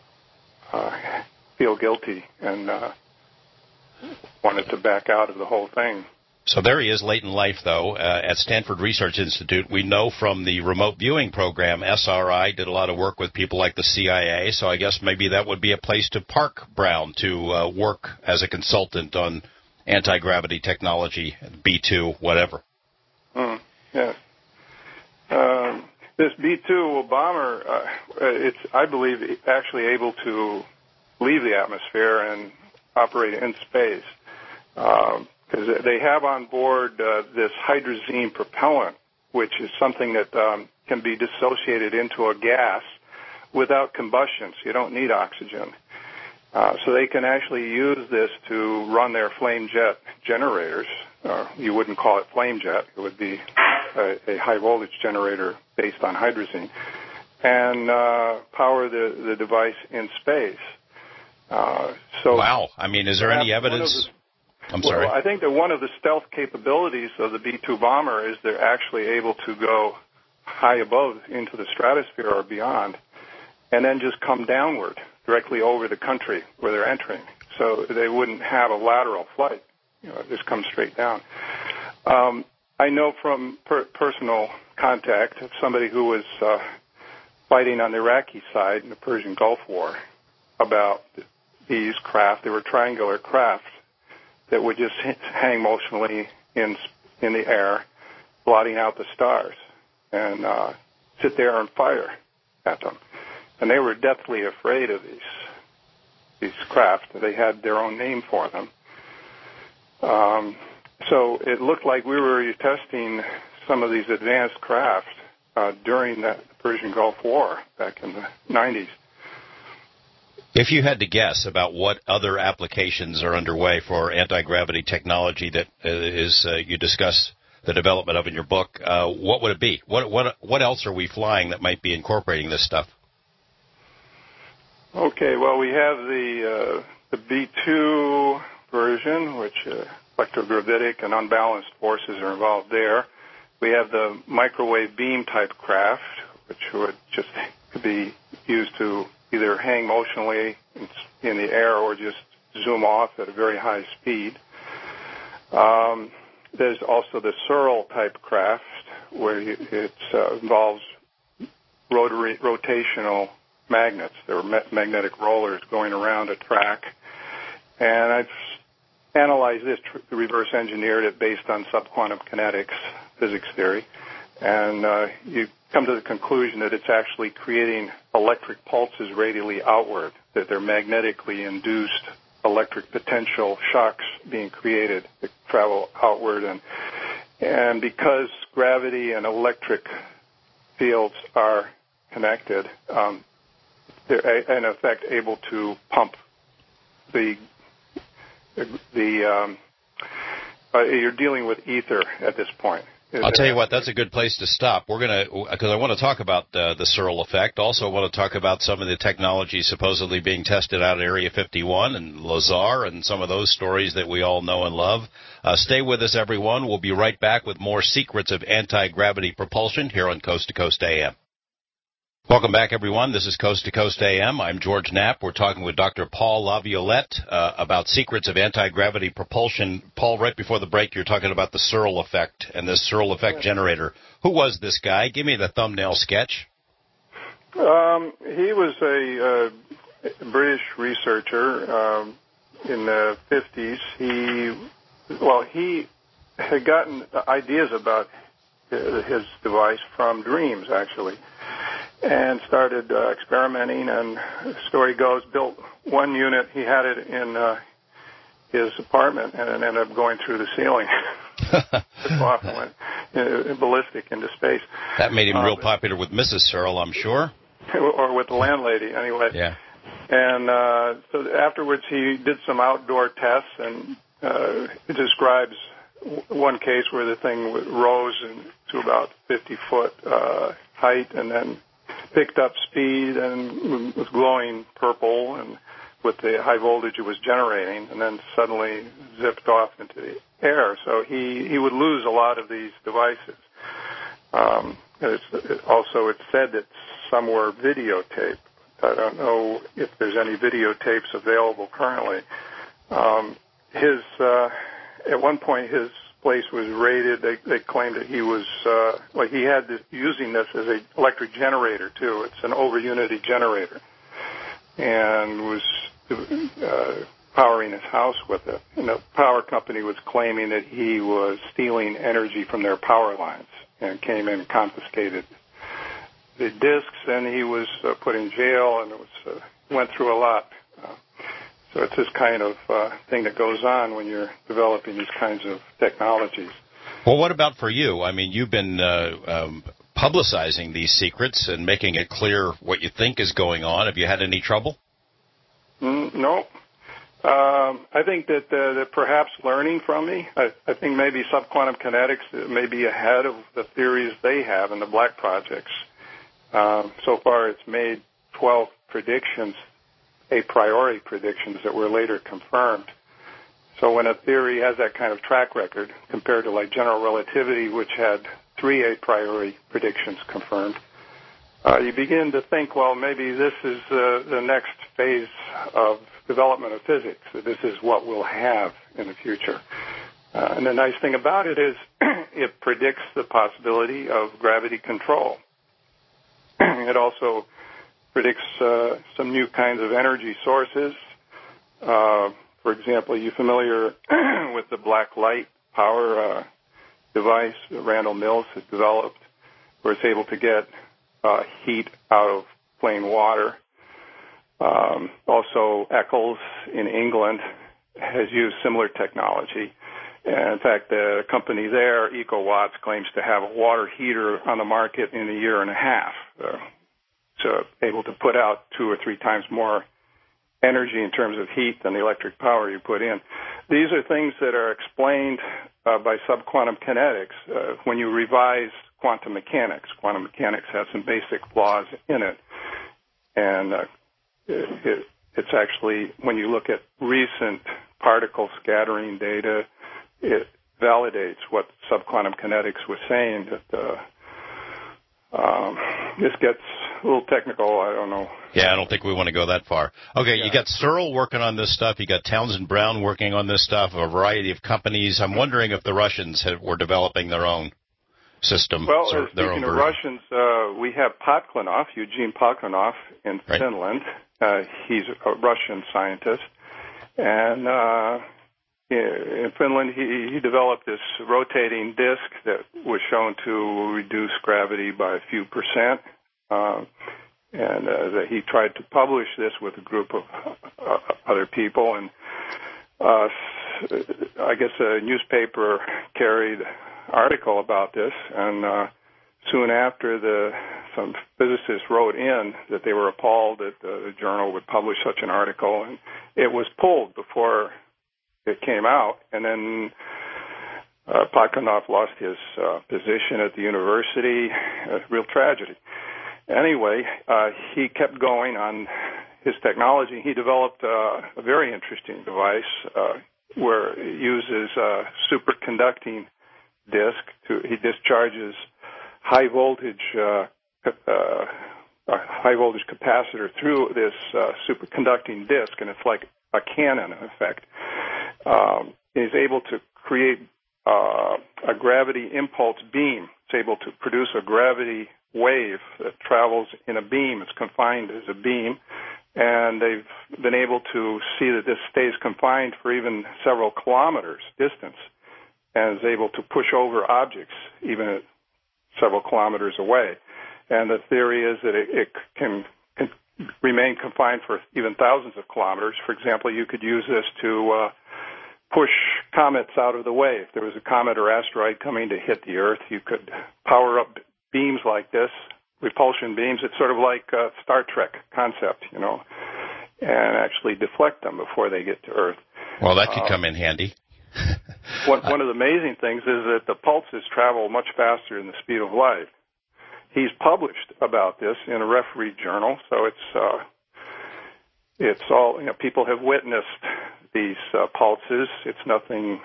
[SPEAKER 2] uh, feel guilty and uh, wanted to back out of the whole thing.
[SPEAKER 1] So there he is late in life, though, uh, at Stanford Research Institute. We know from the remote viewing program, S R I did a lot of work with people like the C I A, so I guess maybe that would be a place to park Brown to uh, work as a consultant on anti-gravity technology, B two, whatever.
[SPEAKER 2] Mm, yes. Um, this B two bomber, uh, it's, I believe, actually able to leave the atmosphere and operate in space. Um, Because they have on board uh, this hydrazine propellant, which is something that um, can be dissociated into a gas without combustion, so you don't need oxygen. Uh, so they can actually use this to run their flame jet generators. Uh, you wouldn't call it flame jet. It would be a, a high-voltage generator based on hydrazine, and uh, power the, the device in space. Uh, so
[SPEAKER 1] wow. I mean, is there any evidence... I'm sorry.
[SPEAKER 2] Well, I think that one of the stealth capabilities of the B two bomber is they're actually able to go high above into the stratosphere or beyond, and then just come downward directly over the country where they're entering. So they wouldn't have a lateral flight. You know, just come straight down. Um, I know from per- personal contact of somebody who was uh, fighting on the Iraqi side in the Persian Gulf War about these craft. They were triangular craft that would just hang motionally in in the air, blotting out the stars, and uh, sit there and fire at them. And they were deathly afraid of these these craft. They had their own name for them. Um, so it looked like we were testing some of these advanced craft uh, during the Persian Gulf War back in the nineties.
[SPEAKER 1] If you had to guess about what other applications are underway for anti-gravity technology that uh, is uh, you discuss the development of in your book, uh, what would it be? What what what else are we flying that might be incorporating this stuff?
[SPEAKER 2] Okay, well, we have the uh, the B two version, which uh, electrogravitic and unbalanced forces are involved there. We have the microwave beam type craft, which would just be used to either hang motionally in the air or just zoom off at a very high speed. Um, there's also the Searle type craft, where it uh, involves rotary rotational magnets. There are ma- magnetic rollers going around a track. And I've analyzed this, tr- reverse engineered it based on subquantum kinetics physics theory. And uh, you come to the conclusion that it's actually creating electric pulses radially outward, that they're magnetically induced electric potential shocks being created that travel outward. And, and because gravity and electric fields are connected, um, they're in effect able to pump the the um, uh, you're dealing with ether at this point.
[SPEAKER 1] I'll tell you what, that's a good place to stop. We're going to, because I want to talk about uh, the Searle effect. Also, I want to talk about some of the technology supposedly being tested out at Area fifty-one and Lazar and some of those stories that we all know and love. Uh, stay with us, everyone. We'll be right back with more secrets of anti-gravity propulsion here on Coast to Coast A M. Welcome back, everyone. This is Coast to Coast A M. I'm George Knapp. We're talking with Doctor Paul LaViolette uh, about secrets of anti-gravity propulsion. Paul, right before the break, you're talking about the Searle effect and this Searle effect generator. Who was this guy? Give me the thumbnail sketch.
[SPEAKER 2] Um, he was a uh, British researcher um, in the fifties. He, well, he had gotten ideas about his device from dreams, actually, and started uh, experimenting, and the story goes, built one unit. He had it in uh, his apartment, and it ended up going through the ceiling. It often went uh, ballistic into space.
[SPEAKER 1] That made him real
[SPEAKER 2] uh,
[SPEAKER 1] popular with Missus Searle, I'm sure.
[SPEAKER 2] Or with the landlady, anyway.
[SPEAKER 1] Yeah.
[SPEAKER 2] And uh, so afterwards he did some outdoor tests, and uh, it describes one case where the thing rose to about fifty foot uh, height and then picked up speed and was glowing purple, and with the high voltage it was generating, and then suddenly zipped off into the air. So he, he would lose a lot of these devices. Um, it's, it also, it's said that some were videotaped. I don't know if there's any videotapes available currently. Um, his uh, at one point his place was raided. They, they claimed that he was uh, like he had this, using this as an electric generator too. It's an over unity generator, and was uh, powering his house with it. And the power company was claiming that he was stealing energy from their power lines and came in and confiscated the discs, and he was uh, put in jail, and it was uh, went through a lot. Uh, so it's this kind of uh, thing that goes on when you're developing these kinds of technologies.
[SPEAKER 1] Well, what about for you? I mean, you've been uh, um, publicizing these secrets and making it clear what you think is going on. Have you had any trouble?
[SPEAKER 2] Mm, no. Um, I think that, uh, that perhaps learning from me, I, I think maybe subquantum kinetics may be ahead of the theories they have in the Black projects. Um, so far, it's made twelve predictions, a priori predictions that were later confirmed. So when a theory has that kind of track record, compared to like general relativity, which had three a priori predictions confirmed, uh, you begin to think, well, maybe this is uh, the next phase of development of physics. That this is what we'll have in the future. Uh, and the nice thing about it is it predicts the possibility of gravity control. It also predicts uh, some new kinds of energy sources. Uh, for example, are you familiar with the black light power uh, device that Randall Mills has developed, where it's able to get uh, heat out of plain water? Um, also, Eccles in England has used similar technology. And in fact, the company there, EcoWatts, claims to have a water heater on the market in a year and a half. Uh, so able to put out two or three times more energy in terms of heat than the electric power you put in. These are things that are explained uh, by subquantum kinetics uh, when you revise quantum mechanics. Quantum mechanics has some basic flaws in it. And uh, it, it, it's actually, when you look at recent particle scattering data, it validates what subquantum kinetics was saying, that uh, um, this gets a little technical, I don't know.
[SPEAKER 1] Yeah, I don't think we want to go that far. Okay,
[SPEAKER 2] yeah.
[SPEAKER 1] You got Searle working on this stuff. You got Townsend Brown working on this stuff, a variety of companies. I'm wondering if the Russians have, were developing their own system.
[SPEAKER 2] Well,
[SPEAKER 1] so
[SPEAKER 2] uh, speaking of Russians, uh, we have Podklanov, Eugene Podklanov in
[SPEAKER 1] right.
[SPEAKER 2] Finland. Uh, he's a Russian scientist. And uh, in Finland, he, he developed this rotating disk that was shown to reduce gravity by a few percent. Uh, and uh, that he tried to publish this with a group of uh, other people. And uh, I guess a newspaper carried article about this, and uh, soon after, the some physicists wrote in that they were appalled that the journal would publish such an article, and it was pulled before it came out. And then uh, Podklanov lost his uh, position at the university. A real tragedy. Anyway, uh, he kept going on his technology. He developed uh, a very interesting device uh, where it uses a superconducting disk. To, he discharges high voltage uh, uh, a high voltage capacitor through this uh, superconducting disk, and it's like a cannon in effect. Um, he's able to create uh, a gravity impulse beam. It's able to produce a gravity wave that travels in a beam. It's confined as a beam, and they've been able to see that this stays confined for even several kilometers distance, and is able to push over objects even at several kilometers away. And the theory is that it, it can, can remain confined for even thousands of kilometers. For example, you could use this to uh, push comets out of the way. If there was a comet or asteroid coming to hit the Earth, you could power up beams like this, repulsion beams. It's sort of like a Star Trek concept, you know, and actually deflect them before they get to Earth.
[SPEAKER 1] Well, that could
[SPEAKER 2] uh,
[SPEAKER 1] come in handy.
[SPEAKER 2] one, one of the amazing things is that the pulses travel much faster than the speed of light. He's published about this in a refereed journal, so it's uh, it's all, you know, people have witnessed these uh, pulses. It's nothing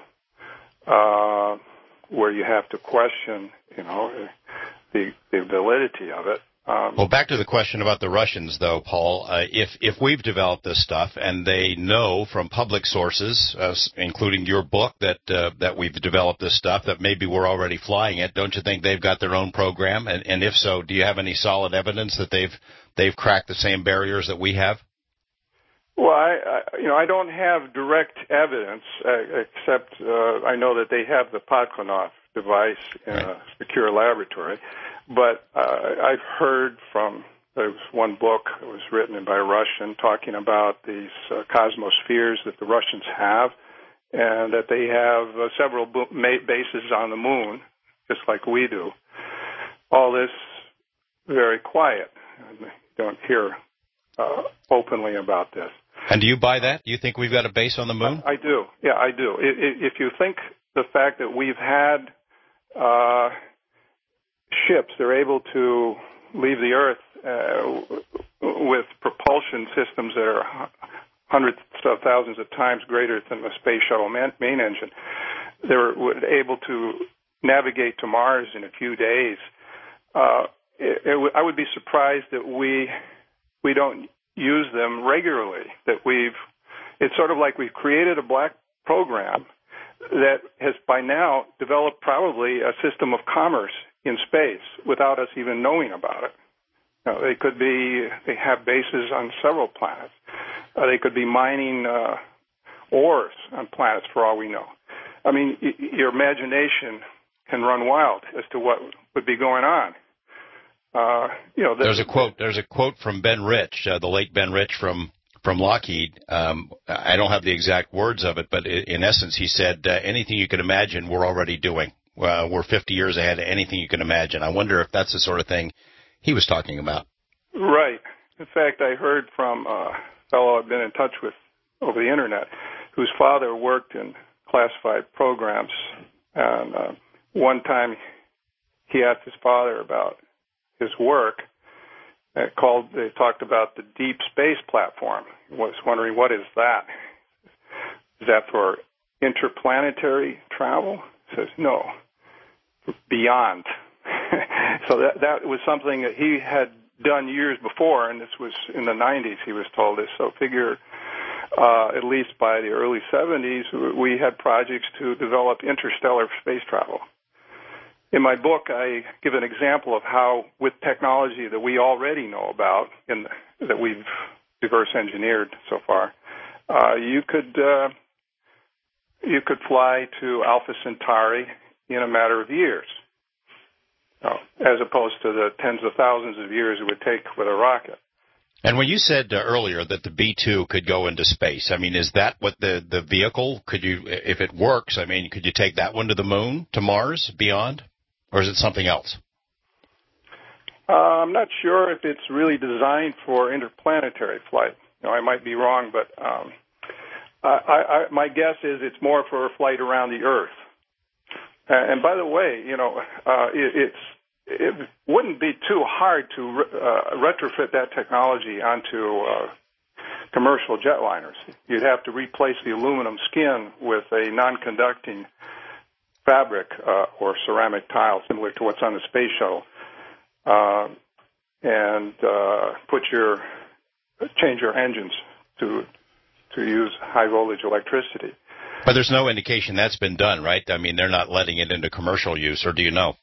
[SPEAKER 2] uh, where you have to question, you know, the, the validity of it. Um,
[SPEAKER 1] well, back to the question about the Russians, though, Paul. Uh, if if we've developed this stuff and they know from public sources, uh, including your book, that uh, that we've developed this stuff, that maybe we're already flying it, don't you think they've got their own program? And, and if so, do you have any solid evidence that they've they've cracked the same barriers that we have?
[SPEAKER 2] Well, I, I you know I don't have direct evidence, uh, except uh, I know that they have the Podklanov device in right. a secure laboratory. But uh, I've heard from, there was one book that was written by a Russian talking about these uh, cosmospheres that the Russians have, and that they have uh, several bo- bases on the moon, just like we do. All this very quiet. You don't hear uh, openly about this.
[SPEAKER 1] And do you buy that? Do you think we've got a base on the moon?
[SPEAKER 2] I, I do. Yeah, I do. If you think the fact that we've had uh, ships, they're able to leave the Earth uh, with propulsion systems that are hundreds of thousands of times greater than the space shuttle main, main engine. They're able to navigate to Mars in a few days. Uh, it, it w- I would be surprised that we we don't use them regularly. That we've it's sort of like we've created a black program that has by now developed probably a system of commerce in space without us even knowing about it. You know, they could be, they have bases on several planets. Uh, they could be mining uh, ores on planets for all we know. I mean, y- your imagination can run wild as to what would be going on. Uh, you know, the,
[SPEAKER 1] there's a quote. There's a quote from Ben Rich, uh, the late Ben Rich from from Lockheed. Um, I don't have the exact words of it, but in essence, he said, uh, "Anything you can imagine, we're already doing." Uh, we're fifty years ahead of anything you can imagine. I wonder if that's the sort of thing he was talking about.
[SPEAKER 2] Right. In fact, I heard from a fellow I've been in touch with over the Internet whose father worked in classified programs And uh, one time he asked his father about his work. It called, they talked about the deep space platform. He was wondering, what is that? Is that for interplanetary travel? He says, no, beyond. So that that was something that he had done years before, and this was in the nineties, he was told this. So figure, uh, at least by the early seventies, we had projects to develop interstellar space travel. In my book, I give an example of how, with technology that we already know about and that we've reverse engineered so far, uh, you could uh, you could fly to Alpha Centauri in a matter of years, uh, as opposed to the tens of thousands of years it would take with a rocket.
[SPEAKER 1] And when you said uh, earlier that the B two could go into space, I mean, is that what the, the vehicle, could you, if it works, I mean, could you take that one to the moon, to Mars, beyond? Or is it something else?
[SPEAKER 2] Uh, I'm not sure if it's really designed for interplanetary flight. You know, I might be wrong, but um, I, I, my guess is it's more for a flight around the Earth. Uh, and by the way, you know, uh, it, it's it wouldn't be too hard to uh, retrofit that technology onto uh, commercial jetliners. You'd have to replace the aluminum skin with a non-conducting fabric uh, or ceramic tile, similar to what's on the space shuttle, uh, and uh, put your change your engines to to use high voltage electricity.
[SPEAKER 1] But there's no indication that's been done, right? I mean, they're not letting it into commercial use, or do you know?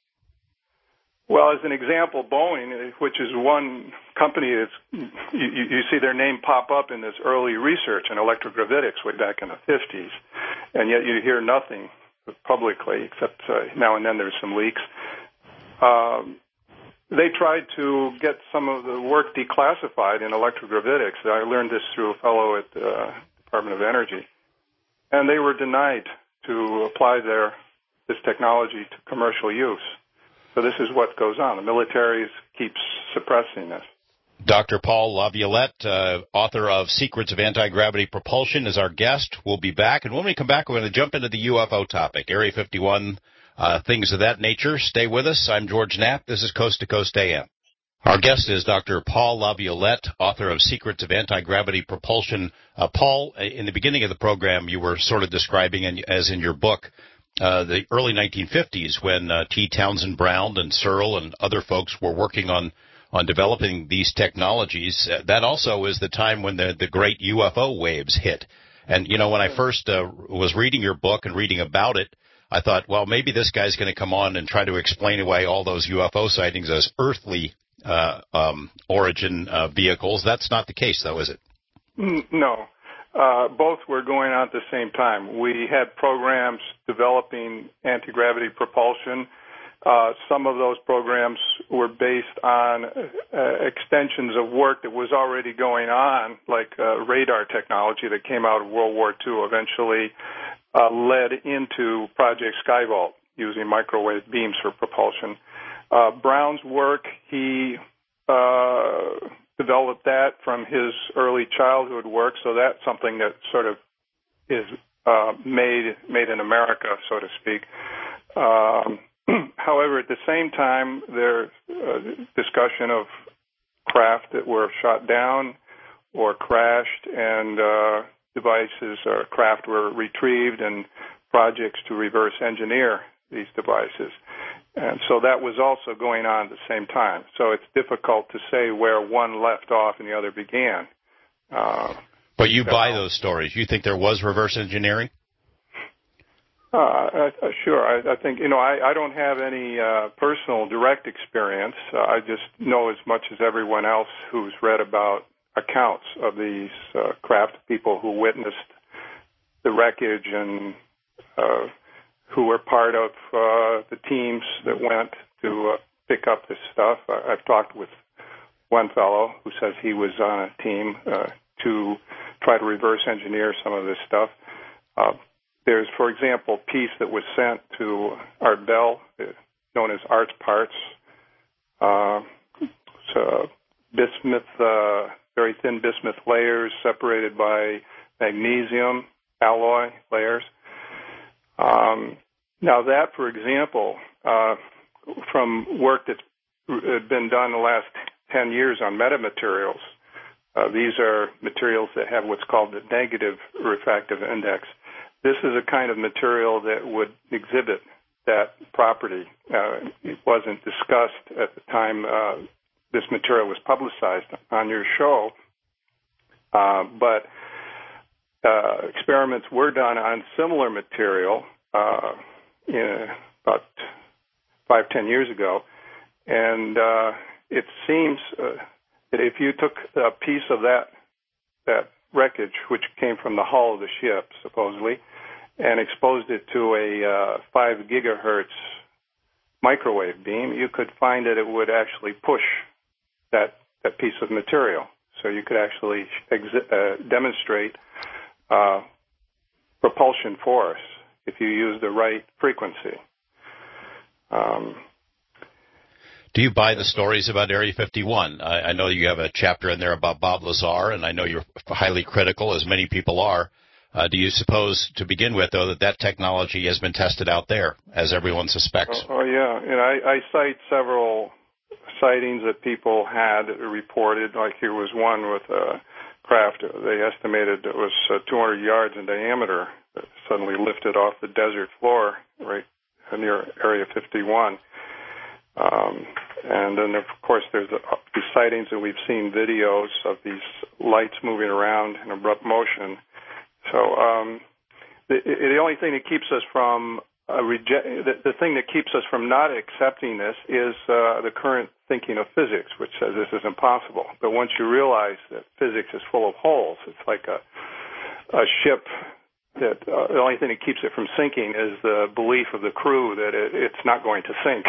[SPEAKER 2] Well, as an example, Boeing, which is one company that's, you, you see their name pop up in this early research in electrogravitics way back in the fifties, and yet you hear nothing publicly, except uh, now and then there's some leaks. Um, they tried to get some of the work declassified in electrogravitics. I learned this through a fellow at the uh, Department of Energy, and they were denied to apply their this technology to commercial use. So this is what goes on. The military keeps suppressing this.
[SPEAKER 1] Doctor Paul LaViolette, uh, author of Secrets of Anti-Gravity Propulsion, is our guest. We'll be back. And when we come back, we're going to jump into the U F O topic, Area fifty-one, uh, things of that nature. Stay with us. I'm George Knapp. This is Coast to Coast A M. Our guest is Doctor Paul LaViolette, author of Secrets of Anti-Gravity Propulsion. Uh, Paul, in the beginning of the program, you were sort of describing, and as in your book, Uh, the early nineteen fifties when uh, T. Townsend Brown and Searle and other folks were working on, on developing these technologies. Uh, that also is the time when the, the great U F O waves hit. And, you know, when I first uh, was reading your book and reading about it, I thought, well, maybe this guy's going to come on and try to explain away all those U F O sightings as earthly uh, um, origin uh, vehicles. That's not the case, though, is it?
[SPEAKER 2] No. Uh, both were going on at the same time. We had programs developing anti-gravity propulsion. Uh, some of those programs were based on uh, extensions of work that was already going on, like uh, radar technology that came out of World War Two, eventually uh, led into Project Skyvault, using microwave beams for propulsion. Uh, Brown's work, he uh, developed that from his early childhood work, so that's something that sort of is uh, made made in America, so to speak. Um, however, at the same time, there's uh, discussion of craft that were shot down or crashed, and uh, devices or craft were retrieved, and projects to reverse engineer these devices. And so that was also going on at the same time. So it's difficult to say where one left off and the other began. Uh,
[SPEAKER 1] but you so, buy those stories. You think there was reverse engineering?
[SPEAKER 2] Uh, uh, sure. I, I think, you know, I, I don't have any uh, personal direct experience. Uh, I just know as much as everyone else who's read about accounts of these uh, craft people who witnessed the wreckage and uh, who were part of uh, the teams that went to uh, pick up this stuff. I, I've talked with one fellow who says he was on a team uh, to try to reverse engineer some of this stuff. Uh, there's, for example, a piece that was sent to Art Bell, known as Art's Parts. Uh, so bismuth, uh, very thin bismuth layers separated by magnesium alloy layers. Um, Now that, for example, uh, from work that's been done the last ten years on metamaterials, uh, these are materials that have what's called the negative refractive index. This is a kind of material that would exhibit that property. Uh, it wasn't discussed at the time uh, this material was publicized on your show, uh, but uh, experiments were done on similar material uh, in about five, ten years ago, and uh, it seems uh, that if you took a piece of that that wreckage, which came from the hull of the ship, supposedly, and exposed it to a uh, five gigahertz microwave beam, you could find that it would actually push that, that piece of material. So you could actually exi- uh, demonstrate uh, propulsion force if you use the right frequency. Um,
[SPEAKER 1] Do you buy the stories about Area fifty-one? I, I know you have a chapter in there about Bob Lazar, and I know you're highly critical, as many people are. Uh, do you suppose, to begin with, though, that that technology has been tested out there, as everyone suspects?
[SPEAKER 2] Oh, oh yeah, and I, I cite several sightings that people had reported. Like here was one with a craft. They estimated it was uh, two hundred yards in diameter that suddenly lifted off the desert floor right near Area fifty-one. Um, and then, of course, there's these sightings, and we've seen videos of these lights moving around in abrupt motion. So um, the, the only thing that keeps us from uh, reject, the, the thing that keeps us from not accepting this is uh, the current thinking of physics, which says this is impossible. But once you realize that physics is full of holes, it's like a, a ship that uh, the only thing that keeps it from sinking is the belief of the crew that it, it's not going to sink.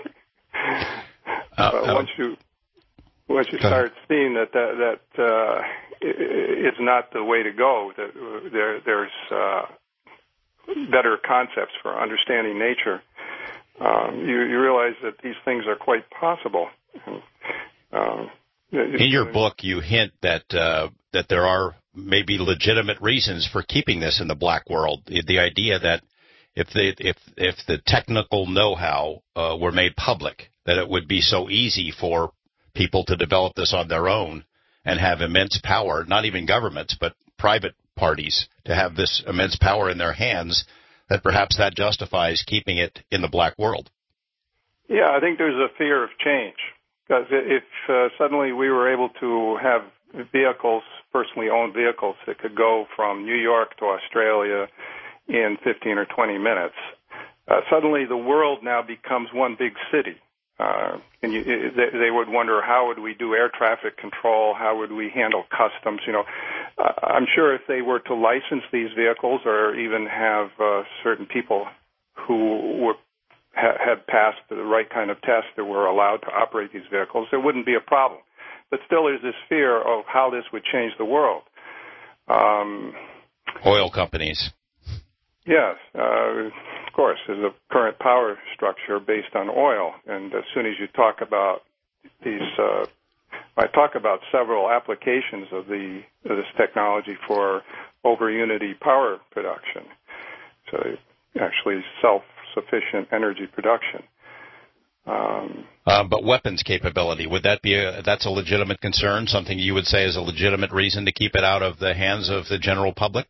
[SPEAKER 1] uh,
[SPEAKER 2] but once you once you start seeing that that, that uh, it's not the way to go, that there there's uh, better concepts for understanding nature, um, you, you realize that these things are quite possible. Um,
[SPEAKER 1] In your book, you hint that uh, that there are maybe legitimate reasons for keeping this in the black world. The, the idea that if the if if the technical know-how uh, were made public, that it would be so easy for people to develop this on their own and have immense power, not even governments, but private parties, to have this immense power in their hands, that perhaps that justifies keeping it in the black world.
[SPEAKER 2] Yeah, I think there's a fear of change. Because if uh, suddenly we were able to have vehicles, personally owned vehicles, that could go from New York to Australia in fifteen or twenty minutes, uh, suddenly the world now becomes one big city. Uh, and you, they, they would wonder, how would we do air traffic control? How would we handle customs? You know, uh, I'm sure if they were to license these vehicles or even have uh, certain people who were ha- had passed the right kind of test that were allowed to operate these vehicles, there wouldn't be a problem. But still, there's this fear of how this would change the world. Um,
[SPEAKER 1] Oil companies.
[SPEAKER 2] Yes, uh, of course, there's a current power structure based on oil, and as soon as you talk about these, uh, I talk about several applications of the of this technology for over-unity power production, so actually self-sufficient energy production. Um,
[SPEAKER 1] uh, but weapons capability, would that be a, that's a legitimate concern, something you would say is a legitimate reason to keep it out of the hands of the general public?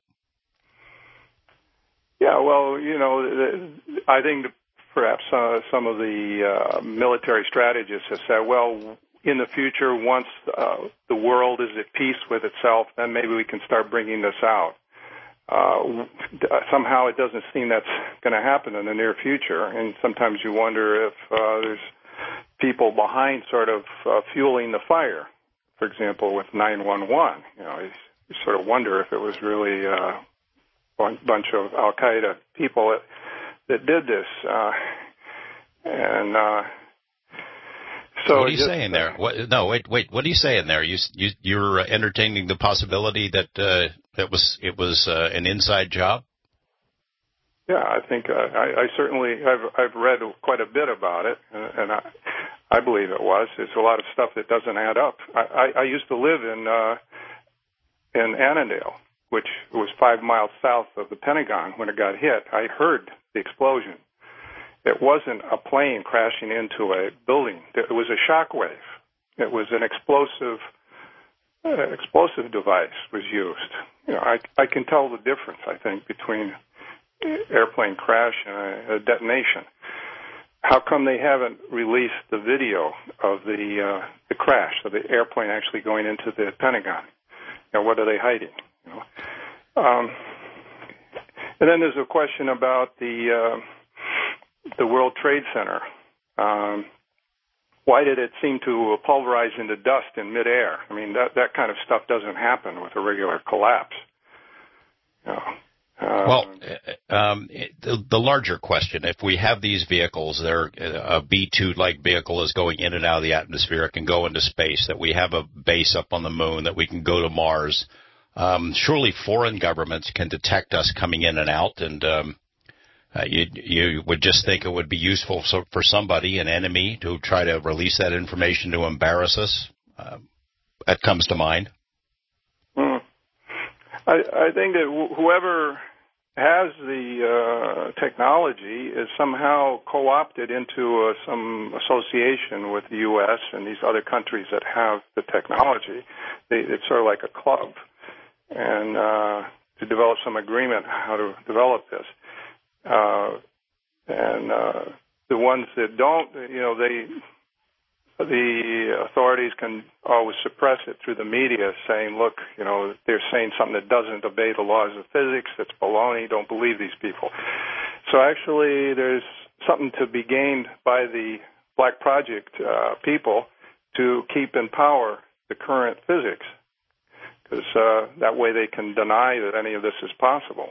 [SPEAKER 2] Yeah, well, you know, I think perhaps uh, some of the uh, military strategists have said, well, in the future, once uh, the world is at peace with itself, then maybe we can start bringing this out. Uh, somehow it doesn't seem that's going to happen in the near future, and sometimes you wonder if uh, there's people behind sort of uh, fueling the fire. For example, with nine one one, you know, you, you sort of wonder if it was really uh, a bunch of Al-Qaeda people that, that did this. Uh, and uh, so
[SPEAKER 1] what are you
[SPEAKER 2] just,
[SPEAKER 1] saying there? What, no, wait, wait. What are you saying there? You, you you're entertaining the possibility that uh, that was it was uh, an inside job?
[SPEAKER 2] Yeah, I think uh, I, I certainly I've I've read quite a bit about it, and I I believe it was. There's a lot of stuff that doesn't add up. I, I, I used to live in uh, in Annandale, which was five miles south of the Pentagon when it got hit. I heard the explosion. it wasn't a plane crashing into a building. It was a shock wave. It was an explosive uh, explosive device was used. You know, I, I can tell the difference, I think, between airplane crash and a, a detonation. How come they haven't released the video of the uh, the crash, of the airplane actually going into the Pentagon? You know, what are they hiding? You know? um, and then there's a question about the uh, the World Trade Center. Um, why did it seem to pulverize into dust in midair? I mean, that that kind of stuff doesn't happen with a regular collapse. You know? Um,
[SPEAKER 1] well, um, the, the larger question, if we have these vehicles, they're, a B two-like vehicle is going in and out of the atmosphere, it can go into space, that we have a base up on the moon, that we can go to Mars, um, surely foreign governments can detect us coming in and out, and um, uh, you, you would just think it would be useful so, for somebody, an enemy, to try to release that information to embarrass us. Uh, that comes to mind.
[SPEAKER 2] Hmm. I, I think that wh- whoever has the uh, technology is somehow co-opted into uh, some association with the U S and these other countries that have the technology. They, it's sort of like a club, and uh, to develop some agreement how to develop this. Uh, and uh, the ones that don't, you know, they... the authorities can always suppress it through the media, saying, look, you know, they're saying something that doesn't obey the laws of physics, that's baloney, don't believe these people. So actually there's something to be gained by the Black Project uh, people to keep in power the current physics, because uh, that way they can deny that any of this is possible.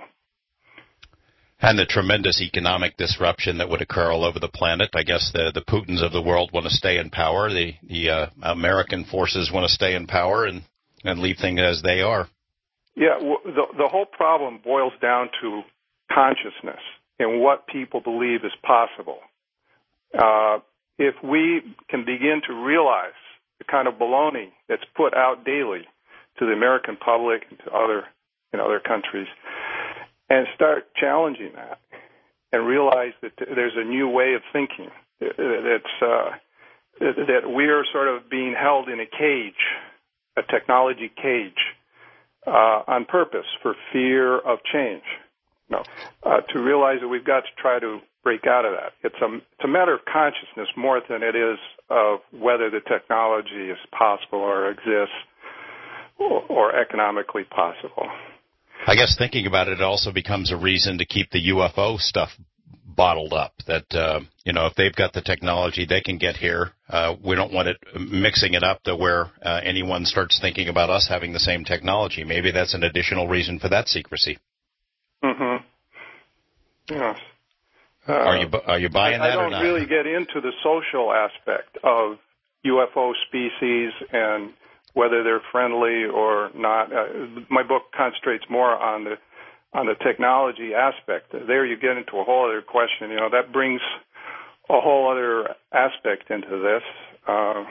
[SPEAKER 1] And the tremendous economic disruption that would occur all over the planet. I guess the, the Putins of the world want to stay in power. The, the uh, American forces want to stay in power and, and leave things as they are.
[SPEAKER 2] Yeah, well, the, the whole problem boils down to consciousness and what people believe is possible. Uh, if we can begin to realize the kind of baloney that's put out daily to the American public and to other in other countries, and start challenging that, and realize that there's a new way of thinking, that's, uh, that we're sort of being held in a cage, a technology cage, uh, on purpose for fear of change. No, uh, to realize that we've got to try to break out of that. It's a, it's a matter of consciousness more than it is of whether the technology is possible or exists or, or economically possible.
[SPEAKER 1] I guess thinking about it, it also becomes a reason to keep the U F O stuff bottled up. That, uh, you know, if they've got the technology, they can get here. Uh, we don't want it mixing it up to where uh, anyone starts thinking about us having the same technology. Maybe that's an additional reason for that secrecy.
[SPEAKER 2] Mm-hmm. Yes. Uh,
[SPEAKER 1] are you are you buying
[SPEAKER 2] I,
[SPEAKER 1] that
[SPEAKER 2] I
[SPEAKER 1] or not?
[SPEAKER 2] don't really get into the social aspect of U F O species and whether they're friendly or not. Uh, my book concentrates more on the on the technology aspect. There you get into a whole other question. You know, that brings a whole other aspect into this. Uh,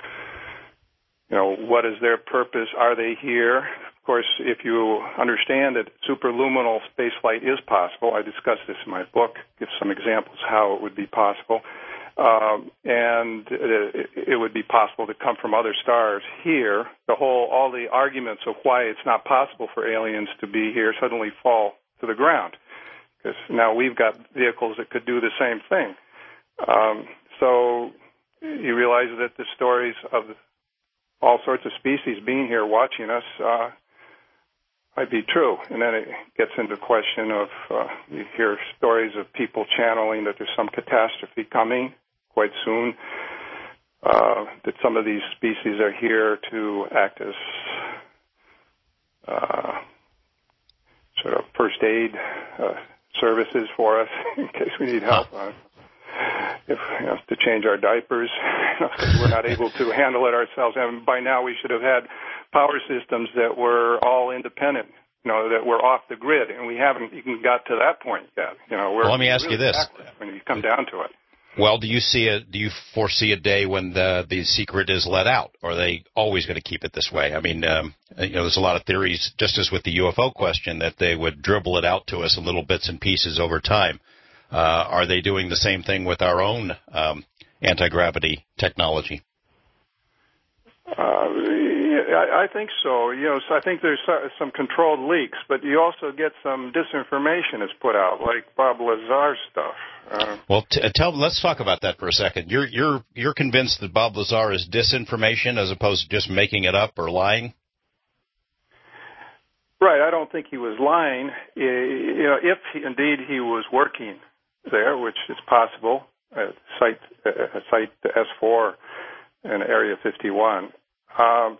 [SPEAKER 2] you know, what is their purpose? Are they here? Of course, if you understand that superluminal spaceflight is possible, I discuss this in my book, give some examples how it would be possible. Um, and it, it would be possible to come from other stars here. The whole, all the arguments of why it's not possible for aliens to be here suddenly fall to the ground, because now we've got vehicles that could do the same thing. Um, so you realize that the stories of all sorts of species being here watching us uh, might be true. And then it gets into the question of uh, you hear stories of people channeling that there's some catastrophe coming quite soon, uh, that some of these species are here to act as uh, sort of first aid uh, services for us in case we need help. Uh, if you know, to change our diapers, we're not able to handle it ourselves. And by now we should have had power systems that were all independent, you know, that were off the grid, and we haven't even got to that point yet. You know, we're
[SPEAKER 1] well, let me ask
[SPEAKER 2] really
[SPEAKER 1] you this:
[SPEAKER 2] when you come down to it.
[SPEAKER 1] Well, do you see a do you foresee a day when the the secret is let out, or are they always going to keep it this way? I mean, um, you know, there's a lot of theories, just as with the U F O question, that they would dribble it out to us in little bits and pieces over time. Uh, are they doing the same thing with our own um, anti-gravity technology?
[SPEAKER 2] Uh, I, I think so. You know, so I think there's some controlled leaks, but you also get some disinformation that's put out, like Bob Lazar stuff. Uh,
[SPEAKER 1] well, t- tell. Let's talk about that for a second. You're you're you're convinced that Bob Lazar is disinformation as opposed to just making it up or lying?
[SPEAKER 2] Right. I don't think he was lying. You know, if he, indeed he was working there, which is possible, at site at site S four in Area fifty-one. Um,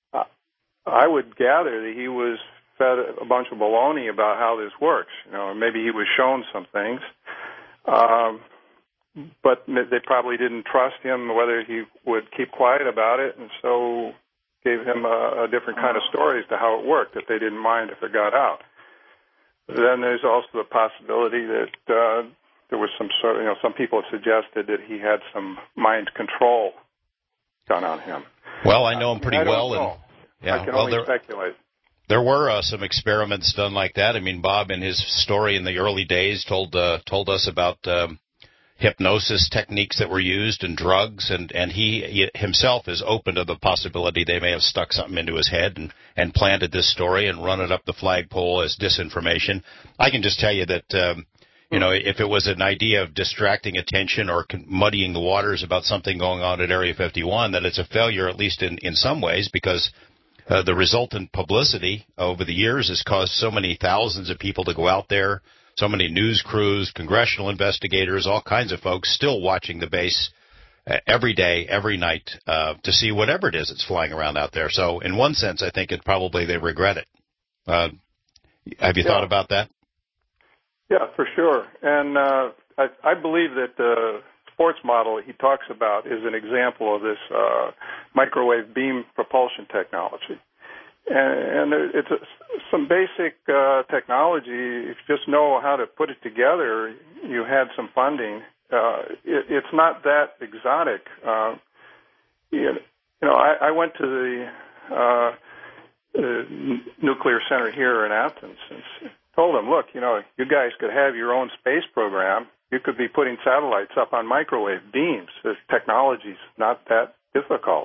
[SPEAKER 2] I would gather that he was fed a bunch of baloney about how this works. You know, maybe he was shown some things, um, but they probably didn't trust him whether he would keep quiet about it, and so gave him a, a different kind of story as to how it worked, that they didn't mind if it got out. Then there's also the possibility that uh, there was some sort of, you know, some people have suggested that he had some mind control done on him.
[SPEAKER 1] Well, I know him pretty
[SPEAKER 2] I don't
[SPEAKER 1] well,
[SPEAKER 2] know.
[SPEAKER 1] and yeah,
[SPEAKER 2] I can
[SPEAKER 1] well,
[SPEAKER 2] only
[SPEAKER 1] there,
[SPEAKER 2] speculate.
[SPEAKER 1] There were uh, some experiments done like that. I mean, Bob, in his story in the early days, told uh, told us about um, hypnosis techniques that were used and drugs, and and he, he himself is open to the possibility they may have stuck something into his head and and planted this story and run it up the flagpole as disinformation. I can just tell you that. Um, You know, if it was an idea of distracting attention or muddying the waters about something going on at Area fifty-one, that it's a failure, at least in, in some ways, because uh, the resultant publicity over the years has caused so many thousands of people to go out there, so many news crews, congressional investigators, all kinds of folks still watching the base uh, every day, every night, uh, to see whatever it is that's flying around out there. So in one sense, I think it probably they regret it. Uh, have you
[SPEAKER 2] yeah.
[SPEAKER 1] thought about that?
[SPEAKER 2] Yeah, for sure. And uh, I, I believe that the sports model he talks about is an example of this uh, microwave beam propulsion technology. And, and there, it's a, some basic uh, technology. If you just know how to put it together, you had some funding. Uh, it, it's not that exotic. Uh, you know, I, I went to the uh, uh, nuclear center here in Athens and told them, look, you know, you guys could have your own space program. You could be putting satellites up on microwave beams. This technology's not that difficult.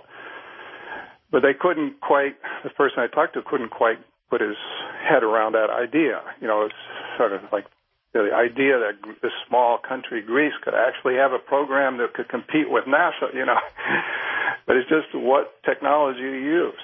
[SPEAKER 2] But they couldn't quite, the person I talked to couldn't quite put his head around that idea. You know, it's sort of like the idea that this small country, Greece, could actually have a program that could compete with NASA, you know. But it's just what technology you use.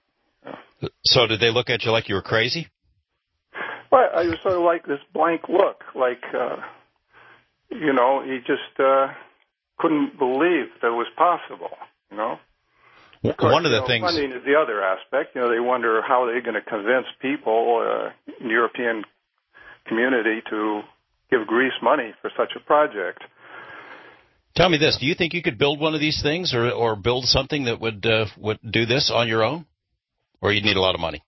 [SPEAKER 1] So did they look at you like you were crazy?
[SPEAKER 2] Well, I was sort of like this blank look, like, uh, you know, he just uh, couldn't believe that it was possible, you know. Of course,
[SPEAKER 1] One of the
[SPEAKER 2] you know,
[SPEAKER 1] things...
[SPEAKER 2] funding is the other aspect. You know, they wonder how they're going to convince people uh, in the European community to give Greece money for such a project.
[SPEAKER 1] Tell me this, do you think you could build one of these things or, or build something that would uh, would do this on your own? Or you'd need a lot of money?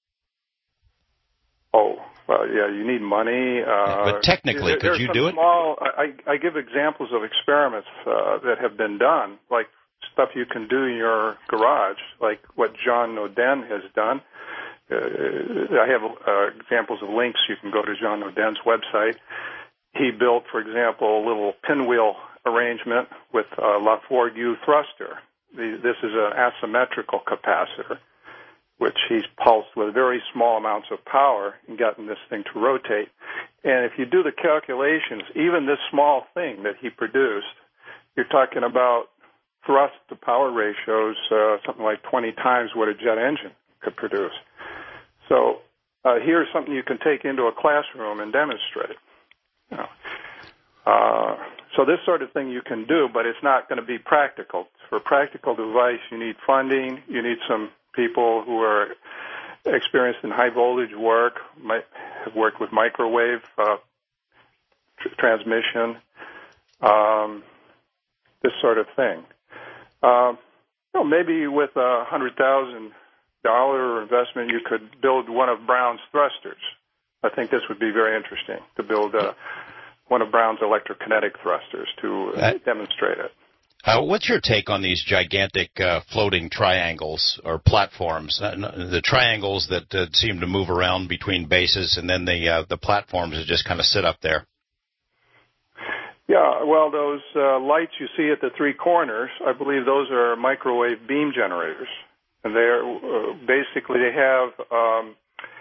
[SPEAKER 2] Oh, well, yeah, you need money. Uh,
[SPEAKER 1] yeah, but technically,
[SPEAKER 2] there,
[SPEAKER 1] could you do it?
[SPEAKER 2] Small, I, I give examples of experiments uh, that have been done, like stuff you can do in your garage, like what John Noden has done. Uh, I have uh, examples of links. You can go to John Noden's website. He built, for example, a little pinwheel arrangement with a Laforgue thruster. The, this is an asymmetrical capacitor, which he's pulsed with very small amounts of power and gotten this thing to rotate. And if you do the calculations, even this small thing that he produced, you're talking about thrust to power ratios, uh, something like twenty times what a jet engine could produce. So uh, here's something you can take into a classroom and demonstrate. You know. uh, so this sort of thing you can do, but it's not going to be practical. For a practical device, you need funding, you need some people who are experienced in high voltage work, might have worked with microwave uh, tr- transmission, um, this sort of thing. Um, you know, maybe with a hundred thousand dollar investment, you could build one of Brown's thrusters. I think this would be very interesting to build uh, one of Brown's electrokinetic thrusters to uh, demonstrate it.
[SPEAKER 1] Uh, what's your take on these gigantic uh, floating triangles or platforms? Uh, the triangles that uh, seem to move around between bases, and then the uh, the platforms that just kind of sit up there.
[SPEAKER 2] Yeah, well, those uh, lights you see at the three corners, I believe those are microwave beam generators. And they're uh, basically, they have um,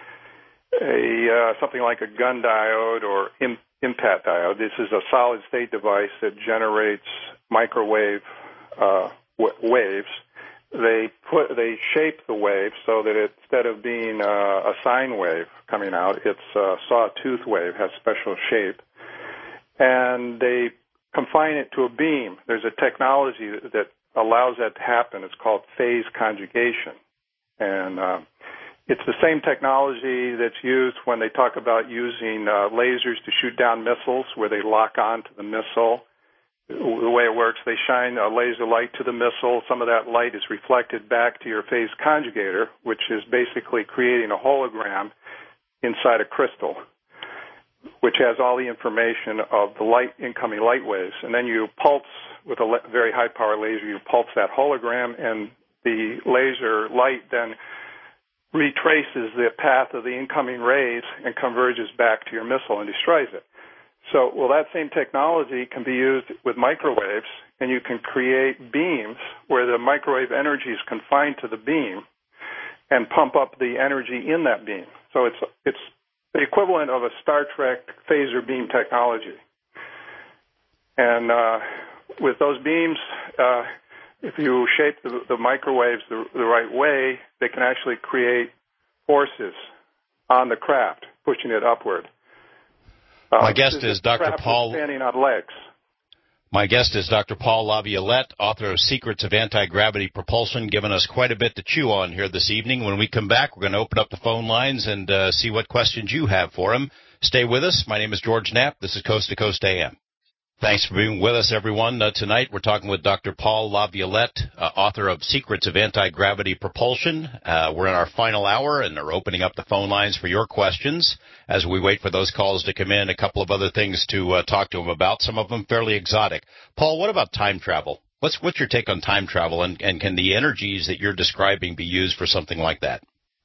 [SPEAKER 2] a uh, something like a gun diode or im- impact diode. This is a solid-state device that generates microwave uh, w- waves. They put they shape the wave so that it, instead of being uh, a sine wave coming out, it's a sawtooth wave, has special shape. And they confine it to a beam. There's a technology that allows that to happen. It's called phase conjugation. And uh, it's the same technology that's used when they talk about using uh, lasers to shoot down missiles, where they lock on to the missile. The way it works, they shine a laser light to the missile. Some of that light is reflected back to your phase conjugator, which is basically creating a hologram inside a crystal, which has all the information of the light, incoming light waves. And then you pulse with a le- very high-power laser, you pulse that hologram, and the laser light then retraces the path of the incoming rays and converges back to your missile and destroys it. So, well, that same technology can be used with microwaves, and you can create beams where the microwave energy is confined to the beam and pump up the energy in that beam. So it's it's the equivalent of a Star Trek phaser beam technology. And uh, with those beams, uh, if you shape the, the microwaves the, the right way, they can actually create forces on the craft, pushing it upward. Uh,
[SPEAKER 1] My guest is Doctor Paul.
[SPEAKER 2] Standing on legs.
[SPEAKER 1] My guest is Doctor Paul LaViolette, author of Secrets of Anti-Gravity Propulsion, giving us quite a bit to chew on here this evening. When we come back, we're going to open up the phone lines and uh, see what questions you have for him. Stay with us. My name is George Knapp. This is Coast to Coast A M. Thanks for being with us, everyone. Uh, tonight we're talking with Doctor Paul LaViolette, uh, author of Secrets of Anti-Gravity Propulsion. Uh, we're in our final hour, and are opening up the phone lines for your questions as we wait for those calls to come in. A couple of other things to uh, talk to him about, some of them fairly exotic. Paul, what about time travel? What's, what's your take on time travel, and, and can the energies that you're describing be used for something like that?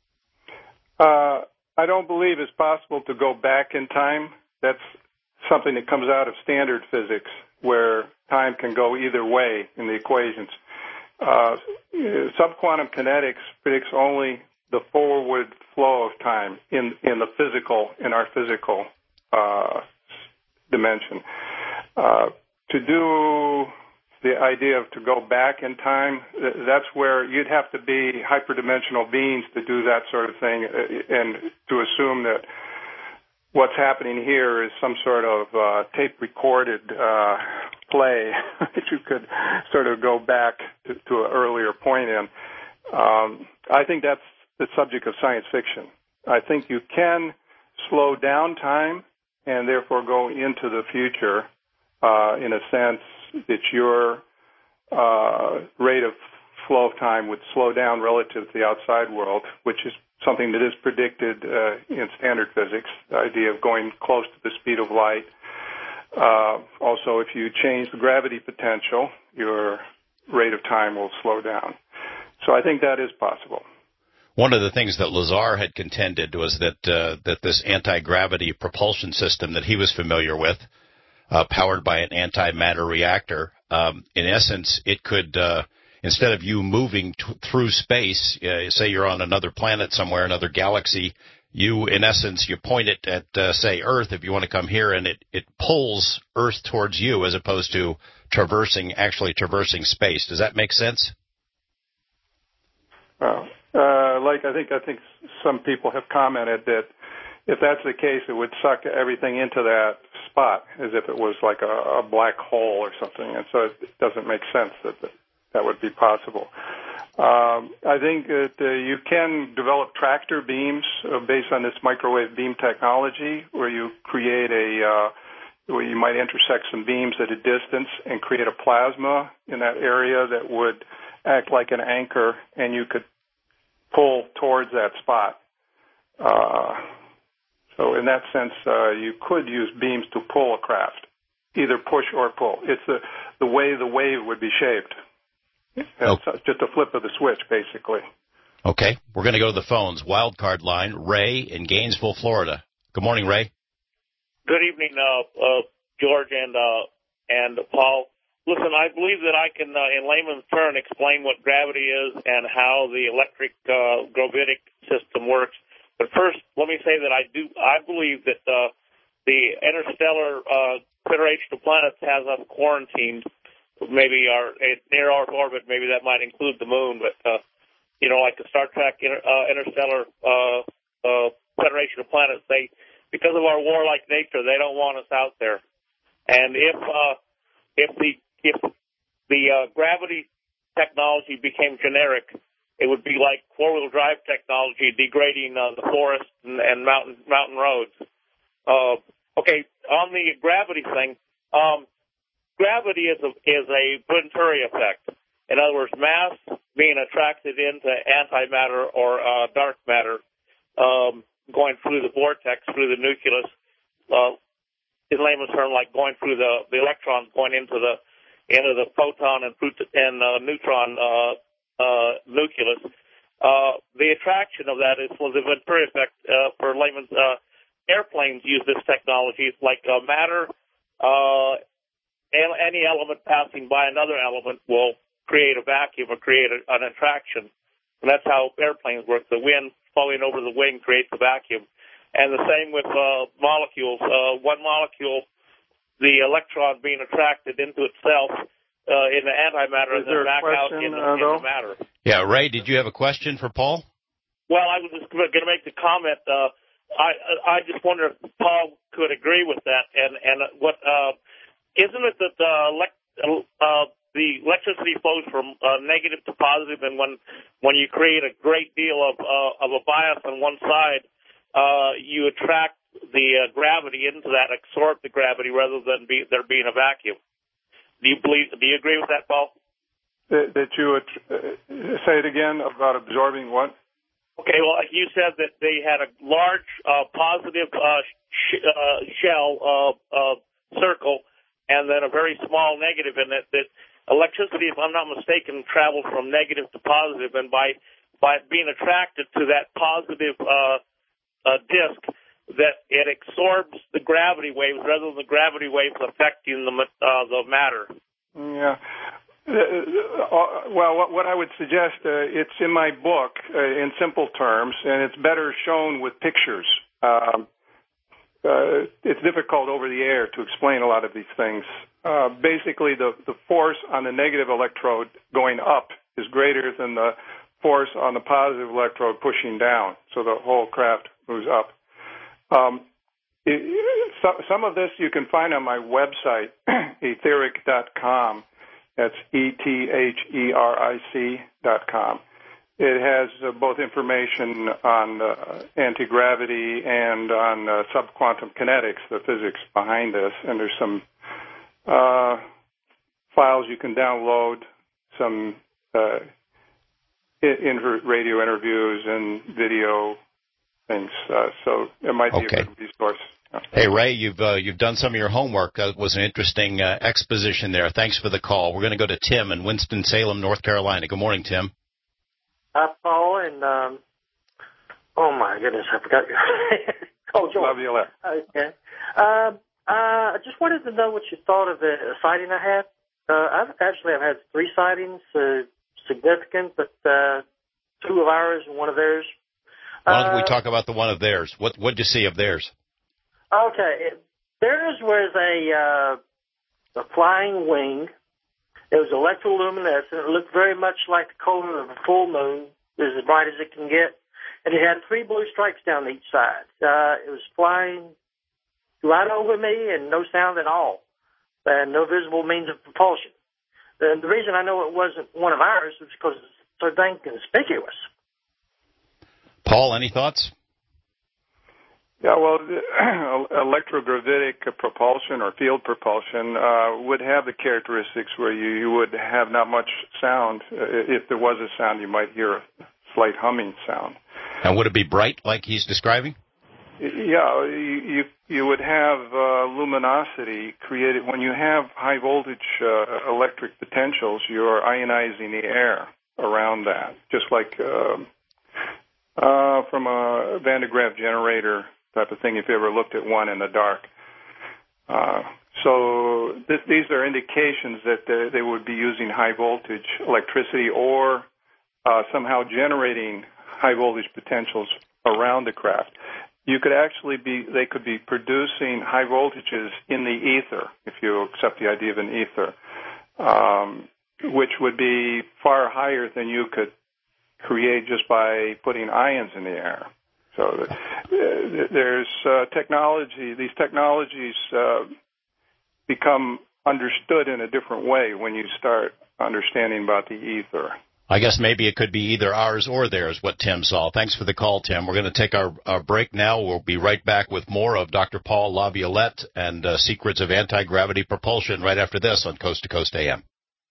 [SPEAKER 2] Uh, I don't believe it's possible to go back in time. That's something that comes out of standard physics, where time can go either way in the equations. Uh, subquantum kinetics predicts only the forward flow of time in, in the physical, in our physical uh, dimension. Uh, to do the idea of to go back in time, that's where you'd have to be hyperdimensional beings to do that sort of thing, and to assume that what's happening here is some sort of uh, tape-recorded uh, play that you could sort of go back to, to an earlier point in. Um, I think that's the subject of science fiction. I think you can slow down time and therefore go into the future uh, in a sense that your uh, rate of flow of time would slow down relative to the outside world, which is something that is predicted uh, in standard physics, the idea of going close to the speed of light. Uh, also, if you change the gravity potential, your rate of time will slow down. So I think that is possible.
[SPEAKER 1] One of the things that Lazar had contended was that uh, that this anti-gravity propulsion system that he was familiar with, uh, powered by an antimatter reactor, um, in essence, it could, uh, instead of you moving t- through space, uh, say you're on another planet somewhere, another galaxy, you, in essence, you point it at, uh, say, Earth, if you want to come here, and it, it pulls Earth towards you as opposed to traversing, actually traversing space. Does that make sense?
[SPEAKER 2] Well, uh, like I think I think some people have commented that if that's the case, it would suck everything into that spot as if it was like a, a black hole or something, and so it doesn't make sense that that, that would be possible. Um, I think that uh, you can develop tractor beams uh, based on this microwave beam technology, where you create a uh, where you might intersect some beams at a distance and create a plasma in that area that would act like an anchor, and you could pull towards that spot. Uh, so in that sense, uh, you could use beams to pull a craft, either push or pull. It's the, the way the wave would be shaped. It's oh. just a flip of the switch, basically.
[SPEAKER 1] Okay. We're going to go to the phones. Wildcard line, Ray in Gainesville, Florida. Good morning, Ray.
[SPEAKER 3] Good evening, uh, uh, George and uh, and Paul. Listen, I believe that I can, uh, in layman's term, explain what gravity is and how the electric uh, gravitic system works. But first, let me say that I do. I believe that uh, the interstellar uh, Federation of Planets has us quarantined. Maybe our near Earth orbit. Maybe that might include the moon. But uh, you know, like the Star Trek inter, uh, interstellar uh, uh, Federation of Planets, they because of our warlike nature, they don't want us out there. And if uh, if the if the uh, gravity technology became generic, it would be like four-wheel drive technology degrading uh, the forests and, and mountain mountain roads. Uh, okay, on the gravity thing, um, gravity is a is a Venturi effect. In other words, mass being attracted into antimatter or uh, dark matter, um, going through the vortex, through the nucleus. Uh, in layman's term, like going through the, the electrons going into the into the photon and, and uh, neutron uh, uh, nucleus. Uh, the attraction of that is well, the Venturi effect. Uh, for layman's uh, airplanes use this technology. It's like uh, matter. Uh, any element passing by another element will create a vacuum or create a, an attraction, and that's how airplanes work. The wind flowing over the wing creates a vacuum. And the same with uh, molecules. Uh, one molecule, the electron being attracted into itself uh, in the antimatter and then back out in, uh, in the matter.
[SPEAKER 1] Yeah, Ray, did you have a question for Paul?
[SPEAKER 3] Well, I was just going to make the comment. Uh, I I just wonder if Paul could agree with that. And and what uh, isn't it that the elect, uh, the electricity flows from uh, negative to positive, and when when you create a great deal of uh, of a bias on one side, Uh, you attract the uh, gravity into that, absorb the gravity rather than be, there being a vacuum. Do you believe? Do you agree with that, Paul?
[SPEAKER 2] That, that you would uh, say it again about absorbing what?
[SPEAKER 3] Okay. Well, you said that they had a large uh, positive uh, sh- uh, shell uh, uh, circle, and then a very small negative in it. That electricity, if I'm not mistaken, travels from negative to positive, and by by being attracted to that positive Uh, a disk, that it absorbs the gravity waves rather than the gravity waves affecting the uh, the matter.
[SPEAKER 2] Yeah. Uh, uh, well, what, what I would suggest, uh, it's in my book uh, in simple terms, and it's better shown with pictures. Um, uh, it's difficult over the air to explain a lot of these things. Uh, basically, the, the force on the negative electrode going up is greater than the force on the positive electrode pushing down, so the whole craft moves up. Um, it, so, some of this you can find on my website, etheric dot com. That's E T H E R I C dot com. It has uh, both information on uh, anti-gravity and on uh, subquantum kinetics, the physics behind this, and there's some uh, files you can download, some uh, in radio interviews and video things. Uh, so it might be
[SPEAKER 1] okay.
[SPEAKER 2] a good resource.
[SPEAKER 1] Hey, Ray, you've uh, you've done some of your homework. That was an interesting uh, exposition there. Thanks for the call. We're going to go to Tim in Winston-Salem, North Carolina. Good morning, Tim.
[SPEAKER 4] Hi, Paul, and um, oh my goodness, I forgot your oh, George.
[SPEAKER 2] Love you, Left.
[SPEAKER 4] Okay. Uh, uh, I just wanted to know what you thought of the sighting I had. Uh, I've actually I've had three sightings, uh, significant, but uh, two of ours and one of theirs.
[SPEAKER 1] Why don't we
[SPEAKER 4] uh,
[SPEAKER 1] talk about the one of theirs? What what did you see of theirs?
[SPEAKER 4] Okay, it, theirs was a uh, a flying wing. It was electroluminescent. It looked very much like the color of a full moon, as bright as it can get. And it had three blue stripes down each side. Uh, it was flying right over me and no sound at all, and no visible means of propulsion. And the reason I know it wasn't one of ours was because it's so dang conspicuous.
[SPEAKER 1] Paul, any thoughts?
[SPEAKER 2] Yeah, well, electrogravitic propulsion or field propulsion uh, would have the characteristics where you, you would have not much sound. If there was a sound, you might hear a slight humming sound.
[SPEAKER 1] And would it be bright like he's describing?
[SPEAKER 2] Yeah, you you would have uh, luminosity created. When you have high voltage uh, electric potentials, you're ionizing the air around that, just like uh, uh, from a Van de Graaff generator type of thing, if you ever looked at one in the dark. Uh, So this, these are indications that they, they would be using high voltage electricity or uh, somehow generating high voltage potentials around the craft. You could actually be, they could be producing high voltages in the ether, if you accept the idea of an ether, um, which would be far higher than you could create just by putting ions in the air. So uh, there's uh, technology, these technologies uh, become understood in a different way when you start understanding about the ether.
[SPEAKER 1] I guess maybe it could be either ours or theirs, what Tim saw. Thanks for the call, Tim. We're going to take our, our break now. We'll be right back with more of Doctor Paul LaViolette and uh, Secrets of Anti-Gravity Propulsion right after this on Coast to Coast A M.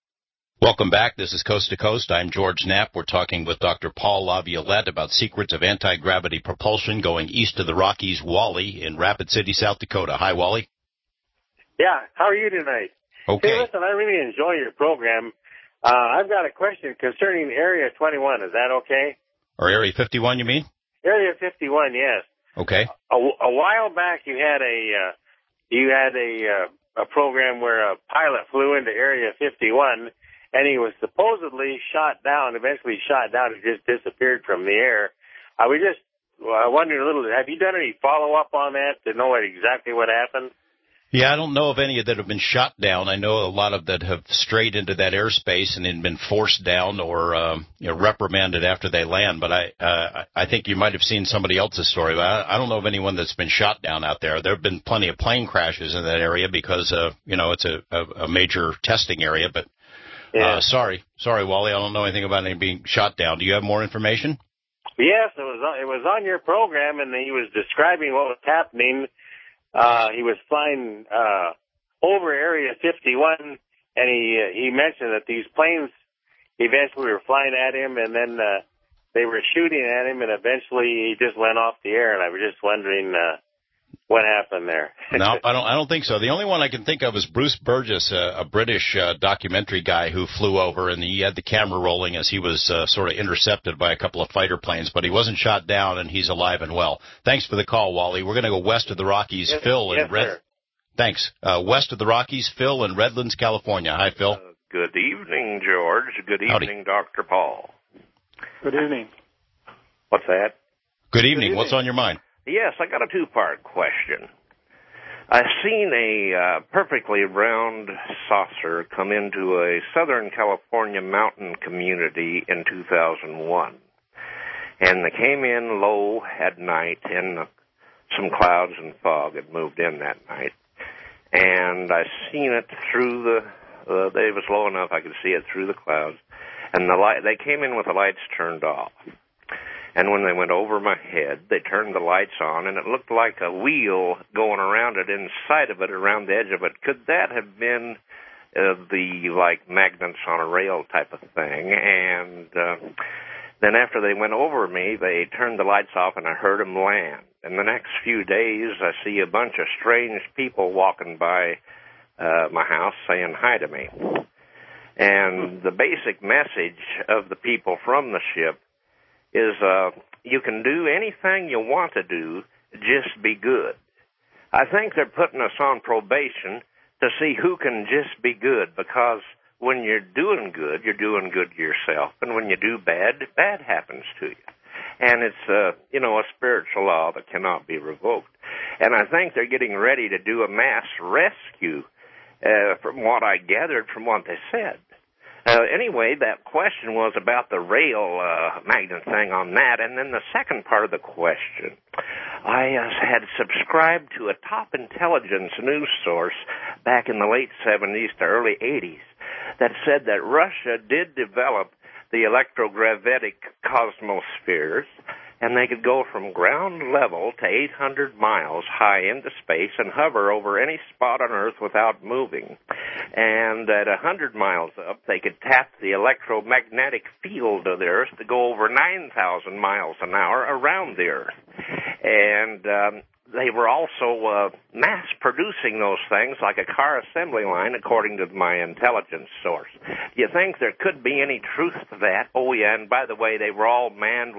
[SPEAKER 1] Welcome back. This is Coast to Coast. I'm George Knapp. We're talking with Doctor Paul LaViolette about secrets of anti-gravity propulsion going east of the Rockies. Wally in Rapid City, South Dakota. Hi, Wally.
[SPEAKER 5] Yeah, how are you tonight?
[SPEAKER 1] Okay.
[SPEAKER 5] Hey, listen, I really enjoy your program. Uh, I've got a question concerning Area twenty-one. Is that okay?
[SPEAKER 1] Or Area fifty-one, you mean?
[SPEAKER 5] Area fifty-one, yes.
[SPEAKER 1] Okay.
[SPEAKER 5] A, a while back, you had a uh, you had a uh, a program where a pilot flew into Area fifty-one, and he was supposedly shot down. Eventually, shot down and just disappeared from the air. I was just uh, wondering a little. Have you done any follow up on that to know what, exactly what happened?
[SPEAKER 1] Yeah, I don't know of any that have been shot down. I know a lot of that have strayed into that airspace and then been forced down or um, you know, reprimanded after they land. But I uh, I think you might have seen somebody else's story. But I, I don't know of anyone that's been shot down out there. There have been plenty of plane crashes in that area because uh, you know it's a, a, a major testing area. But
[SPEAKER 5] yeah.
[SPEAKER 1] uh, sorry, sorry, Wally, I don't know anything about any being shot down. Do you have more information?
[SPEAKER 5] Yes, it was on, it was on your program, and he was describing what was happening. Uh, he was flying, uh, over Area fifty-one, and he, uh, he mentioned that these planes eventually were flying at him, and then, uh, they were shooting at him, and eventually he just went off the air, and I was just wondering, uh, what happened there.
[SPEAKER 1] No, I don't, I don't think so. The only one I can think of is Bruce Burgess, a, a British, uh, documentary guy who flew over, and he had the camera rolling as he was, uh, sort of intercepted by a couple of fighter planes, but he wasn't shot down, and he's alive and well. Thanks for the call, Wally. We're going to go west of the Rockies.
[SPEAKER 5] Yes,
[SPEAKER 1] Phil in
[SPEAKER 5] yes,
[SPEAKER 1] Red.
[SPEAKER 5] sir.
[SPEAKER 1] Thanks. Uh, west of the Rockies, Phil in Redlands, California. Hi, Phil.
[SPEAKER 6] Uh, good evening, George. Good evening,
[SPEAKER 1] Howdy.
[SPEAKER 6] Doctor Paul.
[SPEAKER 2] Good evening.
[SPEAKER 6] What's that?
[SPEAKER 1] Good evening.
[SPEAKER 6] Good
[SPEAKER 1] What's
[SPEAKER 6] evening.
[SPEAKER 1] on your mind?
[SPEAKER 6] Yes, I got a two-part question. I've seen a uh, perfectly round saucer come into a Southern California mountain community in two thousand one. And they came in low at night, and uh, some clouds and fog had moved in that night. And I seen it through the, uh, it was low enough I could see it through the clouds. And the light, they came in with the lights turned off. And when they went over my head, they turned the lights on, and it looked like a wheel going around it, inside of it, around the edge of it. Could that have been uh, the, like, magnets on a rail type of thing? And uh, then after they went over me, they turned the lights off, and I heard them land. In the next few days, I see a bunch of strange people walking by uh, my house saying hi to me. And the basic message of the people from the ship is uh, you can do anything you want to do, just be good. I think they're putting us on probation to see who can just be good, because when you're doing good, you're doing good to yourself, and when you do bad, bad happens to you. And it's, uh, you know, a spiritual law that cannot be revoked. And I think they're getting ready to do a mass rescue, uh, from what I gathered from what they said. Uh, anyway, that question was about the rail uh, magnet thing on that. And then the second part of the question, I uh, had subscribed to a top intelligence news source back in the late seventies to early eighties that said that Russia did develop the electrogravitic cosmospheres, and they could go from ground level to eight hundred miles high into space and hover over any spot on Earth without moving. And at one hundred miles up, they could tap the electromagnetic field of the Earth to go over nine thousand miles an hour around the Earth. And um, they were also uh, mass-producing those things like a car assembly line, according to my intelligence source. Do you think there could be any truth to that? Oh, yeah, and by the way, they were all manned with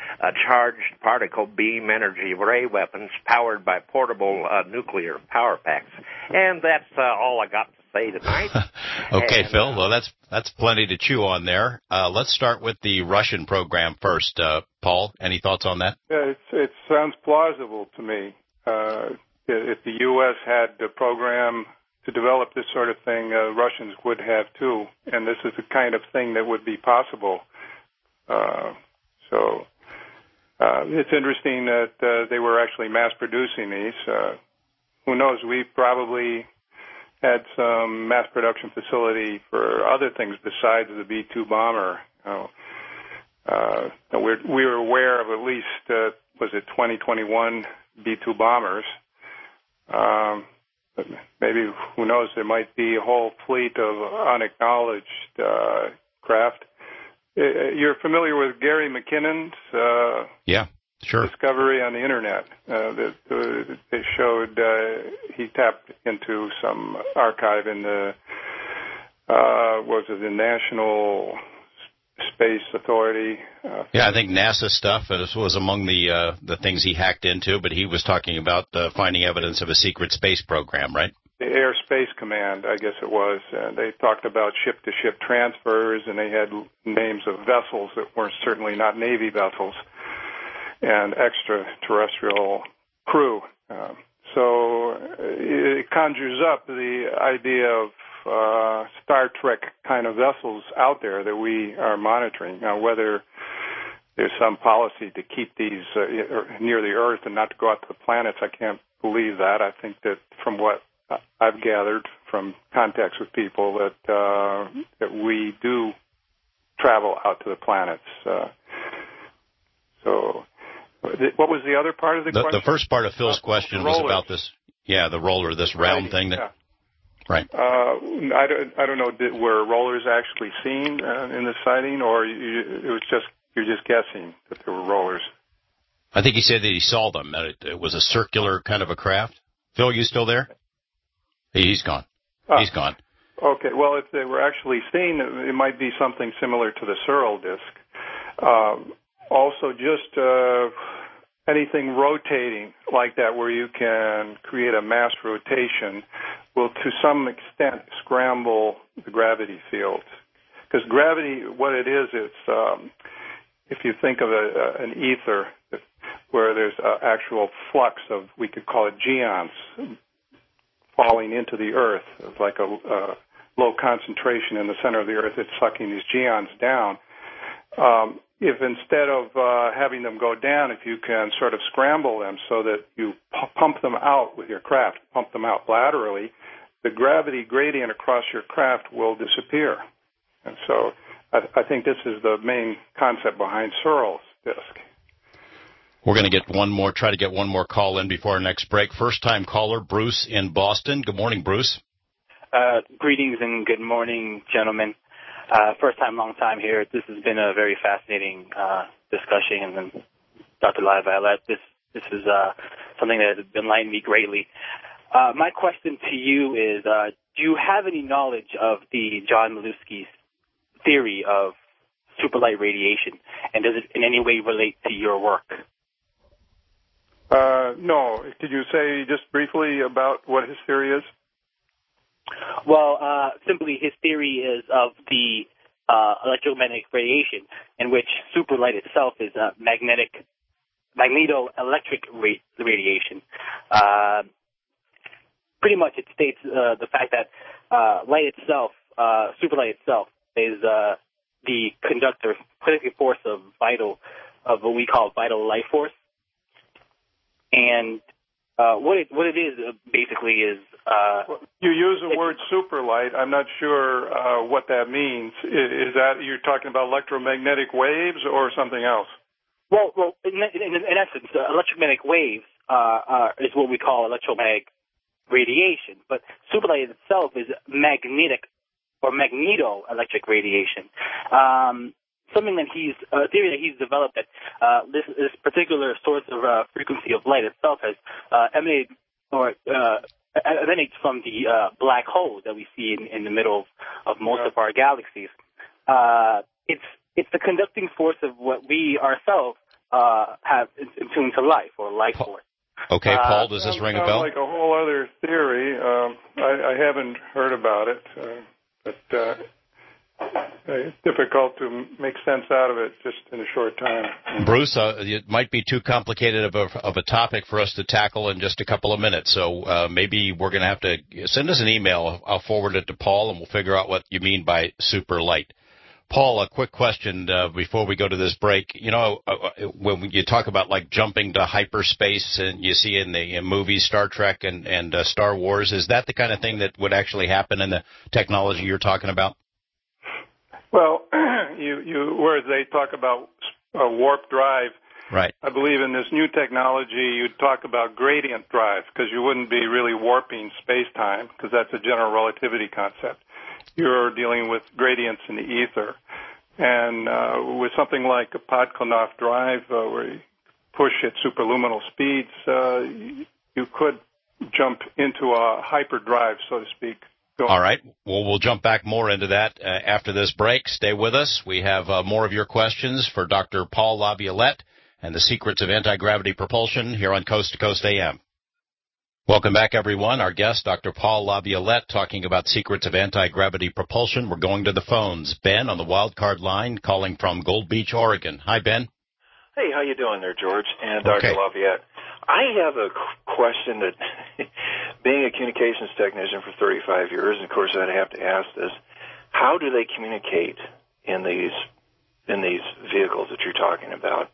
[SPEAKER 6] uh, charged particle beam energy ray weapons powered by portable uh, nuclear power packs. And that's uh, all I got to say tonight.
[SPEAKER 1] Okay,
[SPEAKER 6] and,
[SPEAKER 1] Phil.
[SPEAKER 6] Uh,
[SPEAKER 1] well, that's that's plenty to chew on there. Uh, let's start with the Russian program first. Uh, Paul, any thoughts on that?
[SPEAKER 2] Yeah, it's, it sounds plausible to me. Uh, if the U S had the program to develop this sort of thing, uh, Russians would have too, and this is the kind of thing that would be possible. Uh, so uh, it's interesting that uh, they were actually mass producing these. Uh, who knows? We probably had some mass production facility for other things besides the B two bomber. Uh, uh, we're, we were aware of at least, uh, was it twenty, twenty-one B two bombers. Um, but maybe, who knows, there might be a whole fleet of unacknowledged uh, craft. Uh, you're familiar with Gary McKinnon's uh,
[SPEAKER 1] yeah, sure.
[SPEAKER 2] discovery on the Internet. Uh, that uh, they showed uh, he tapped into some archive in the, uh, what was it, the National Space Authority. Uh,
[SPEAKER 1] yeah, I think NASA stuff. This was among the uh, the things he hacked into, but he was talking about uh, finding evidence of a secret space program, right?
[SPEAKER 2] The Air Space Command, I guess it was. And they talked about ship-to-ship transfers, and they had names of vessels that were certainly not Navy vessels, and extraterrestrial crew. Um, so it conjures up the idea of uh, Star Trek kind of vessels out there that we are monitoring. Now, whether there's some policy to keep these uh, near the Earth and not to go out to the planets, I can't believe that. I think that from what I've gathered from contacts with people that uh, that we do travel out to the planets. Uh, so, what was the other part of the,
[SPEAKER 1] the
[SPEAKER 2] question?
[SPEAKER 1] The first part of Phil's
[SPEAKER 2] uh,
[SPEAKER 1] question was about this, yeah, the roller, this round
[SPEAKER 2] right,
[SPEAKER 1] thing that,
[SPEAKER 2] yeah.
[SPEAKER 1] right?
[SPEAKER 2] Uh, I don't, I don't know. Did, were rollers actually seen uh, in the sighting, or you, it was just you're just guessing that there were rollers?
[SPEAKER 1] I think he said that he saw them. That it, it was a circular kind of a craft. Phil, you still there? He's gone.
[SPEAKER 2] Uh,
[SPEAKER 1] He's gone.
[SPEAKER 2] Okay. Well, if they were actually seen, it might be something similar to the Searle disk. Uh, also, just uh, anything rotating like that where you can create a mass rotation will, to some extent, scramble the gravity field. Because gravity, what it is, it's, um, if you think of a, an ether where there's uh, actual flux of, we could call it geons, falling into the Earth. It's like a uh, low concentration in the center of the Earth. It's sucking these geons down. Um, if instead of uh, having them go down, if you can sort of scramble them so that you p- pump them out with your craft, pump them out laterally, the gravity gradient across your craft will disappear. And so I, I think this is the main concept behind Searle's disk.
[SPEAKER 1] We're going to get one more, try to get one more call in before our next break. First-time caller, Bruce in Boston. Good morning, Bruce.
[SPEAKER 7] Uh, greetings and good morning, gentlemen. Uh, first time, long time here. This has been a very fascinating uh, discussion, and then Doctor Lai Violette, this this is uh, something that has enlightened me greatly. Uh, my question to you is, uh, do you have any knowledge of the John Milewski's theory of superlight radiation, and does it in any way relate to your work?
[SPEAKER 2] Uh, no. Could you say just briefly about what his theory is?
[SPEAKER 7] Well, uh, simply his theory is of the uh, electromagnetic radiation, in which superlight itself is uh, magnetic, magneto-electric ra- radiation. Uh, pretty much it states uh, the fact that uh, light itself, uh, superlight itself, is uh, the conductor, conducting force of vital, of what we call vital life force. And uh, what it what it is uh, basically is uh,
[SPEAKER 2] you use the word superlight. I'm not sure uh, what that means. Is, is that you're talking about electromagnetic waves or something else?
[SPEAKER 7] Well, well, in, in, in essence, uh, electromagnetic waves uh, uh, is what we call electromagnetic radiation. But superlight itself is magnetic or magneto-electric radiation. Um, Something that he's, a theory that he's developed that uh, this, this particular source of uh, frequency of light itself has uh, emanated or uh, emanates from the uh, black holes that we see in, in the middle of, of most yeah. of our galaxies. Uh, it's it's the conducting force of what we ourselves uh, have in, in tune to life or life
[SPEAKER 1] Pa-
[SPEAKER 7] force.
[SPEAKER 1] Okay,
[SPEAKER 7] Uh,
[SPEAKER 1] Paul, does this
[SPEAKER 2] Sounds
[SPEAKER 1] ring a bell?
[SPEAKER 2] like a whole other theory. Um, I, I haven't heard about it, uh, but uh, it's difficult to make sense out of it just in a short time.
[SPEAKER 1] Bruce, uh, it might be too complicated of a, of a topic for us to tackle in just a couple of minutes, so uh, maybe we're going to have to send us an email. I'll forward it to Paul, and we'll figure out what you mean by super light. Paul, a quick question uh, before we go to this break. You know, uh, when you talk about like jumping to hyperspace, and you see in the in movies Star Trek and, and uh, Star Wars, is that the kind of thing that would actually happen in the technology you're talking about?
[SPEAKER 2] Well, you, you, whereas they talk about a warp drive,
[SPEAKER 1] right?
[SPEAKER 2] I believe in this new technology, you'd talk about gradient drive because you wouldn't be really warping space-time because that's a general relativity concept. You're dealing with gradients in the ether. And uh, with something like a Podklenoff drive uh, where you push at superluminal speeds, uh, you could jump into a hyperdrive, so to speak. Go
[SPEAKER 1] All right. Well, we'll jump back more into that uh, after this break. Stay with us. We have uh, more of your questions for Doctor Paul LaViolette and the secrets of anti-gravity propulsion here on Coast to Coast A M. Welcome back, everyone. Our guest, Doctor Paul LaViolette, talking about secrets of anti-gravity propulsion. We're going to the phones. Ben on the wild card line, calling from Gold Beach, Oregon. Hi, Ben.
[SPEAKER 8] Hey, how you doing there, George and
[SPEAKER 1] Okay.
[SPEAKER 8] Doctor LaViolette? I have a question that, being a communications technician for thirty-five years, and of course I'd have to ask this: how do they communicate in these in these vehicles that you're talking about?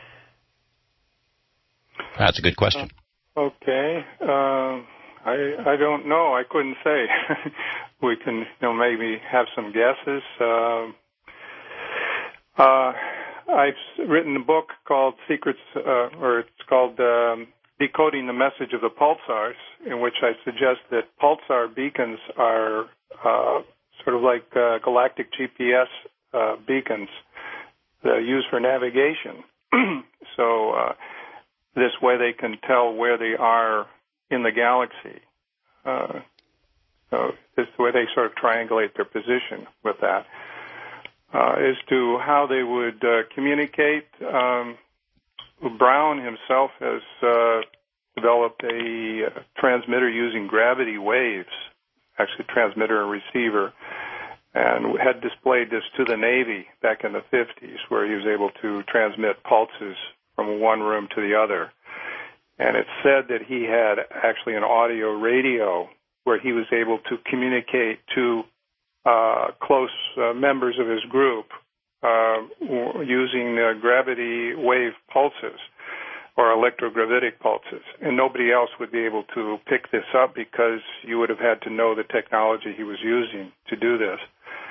[SPEAKER 1] That's a good question.
[SPEAKER 2] Okay. Uh, I I don't know. I couldn't say. We can, you know, maybe have some guesses. Uh, uh, I've written a book called Secrets, uh, or it's called um, Decoding the Message of the Pulsars, in which I suggest that pulsar beacons are uh, sort of like uh, galactic G P S uh, beacons that are used for navigation. so uh, this way they can tell where they are in the galaxy. Uh, so this is the way they sort of triangulate their position with that. Uh, as to how they would uh, communicate, um, Brown himself has uh, developed a uh, transmitter using gravity waves, actually transmitter and receiver, and had displayed this to the Navy back in the fifties, where he was able to transmit pulses from one room to the other. And it's said that he had actually an audio radio where he was able to communicate to uh, close uh, members of his group uh, using uh, gravity wave pulses or electrogravitic pulses. And nobody else would be able to pick this up because you would have had to know the technology he was using to do this.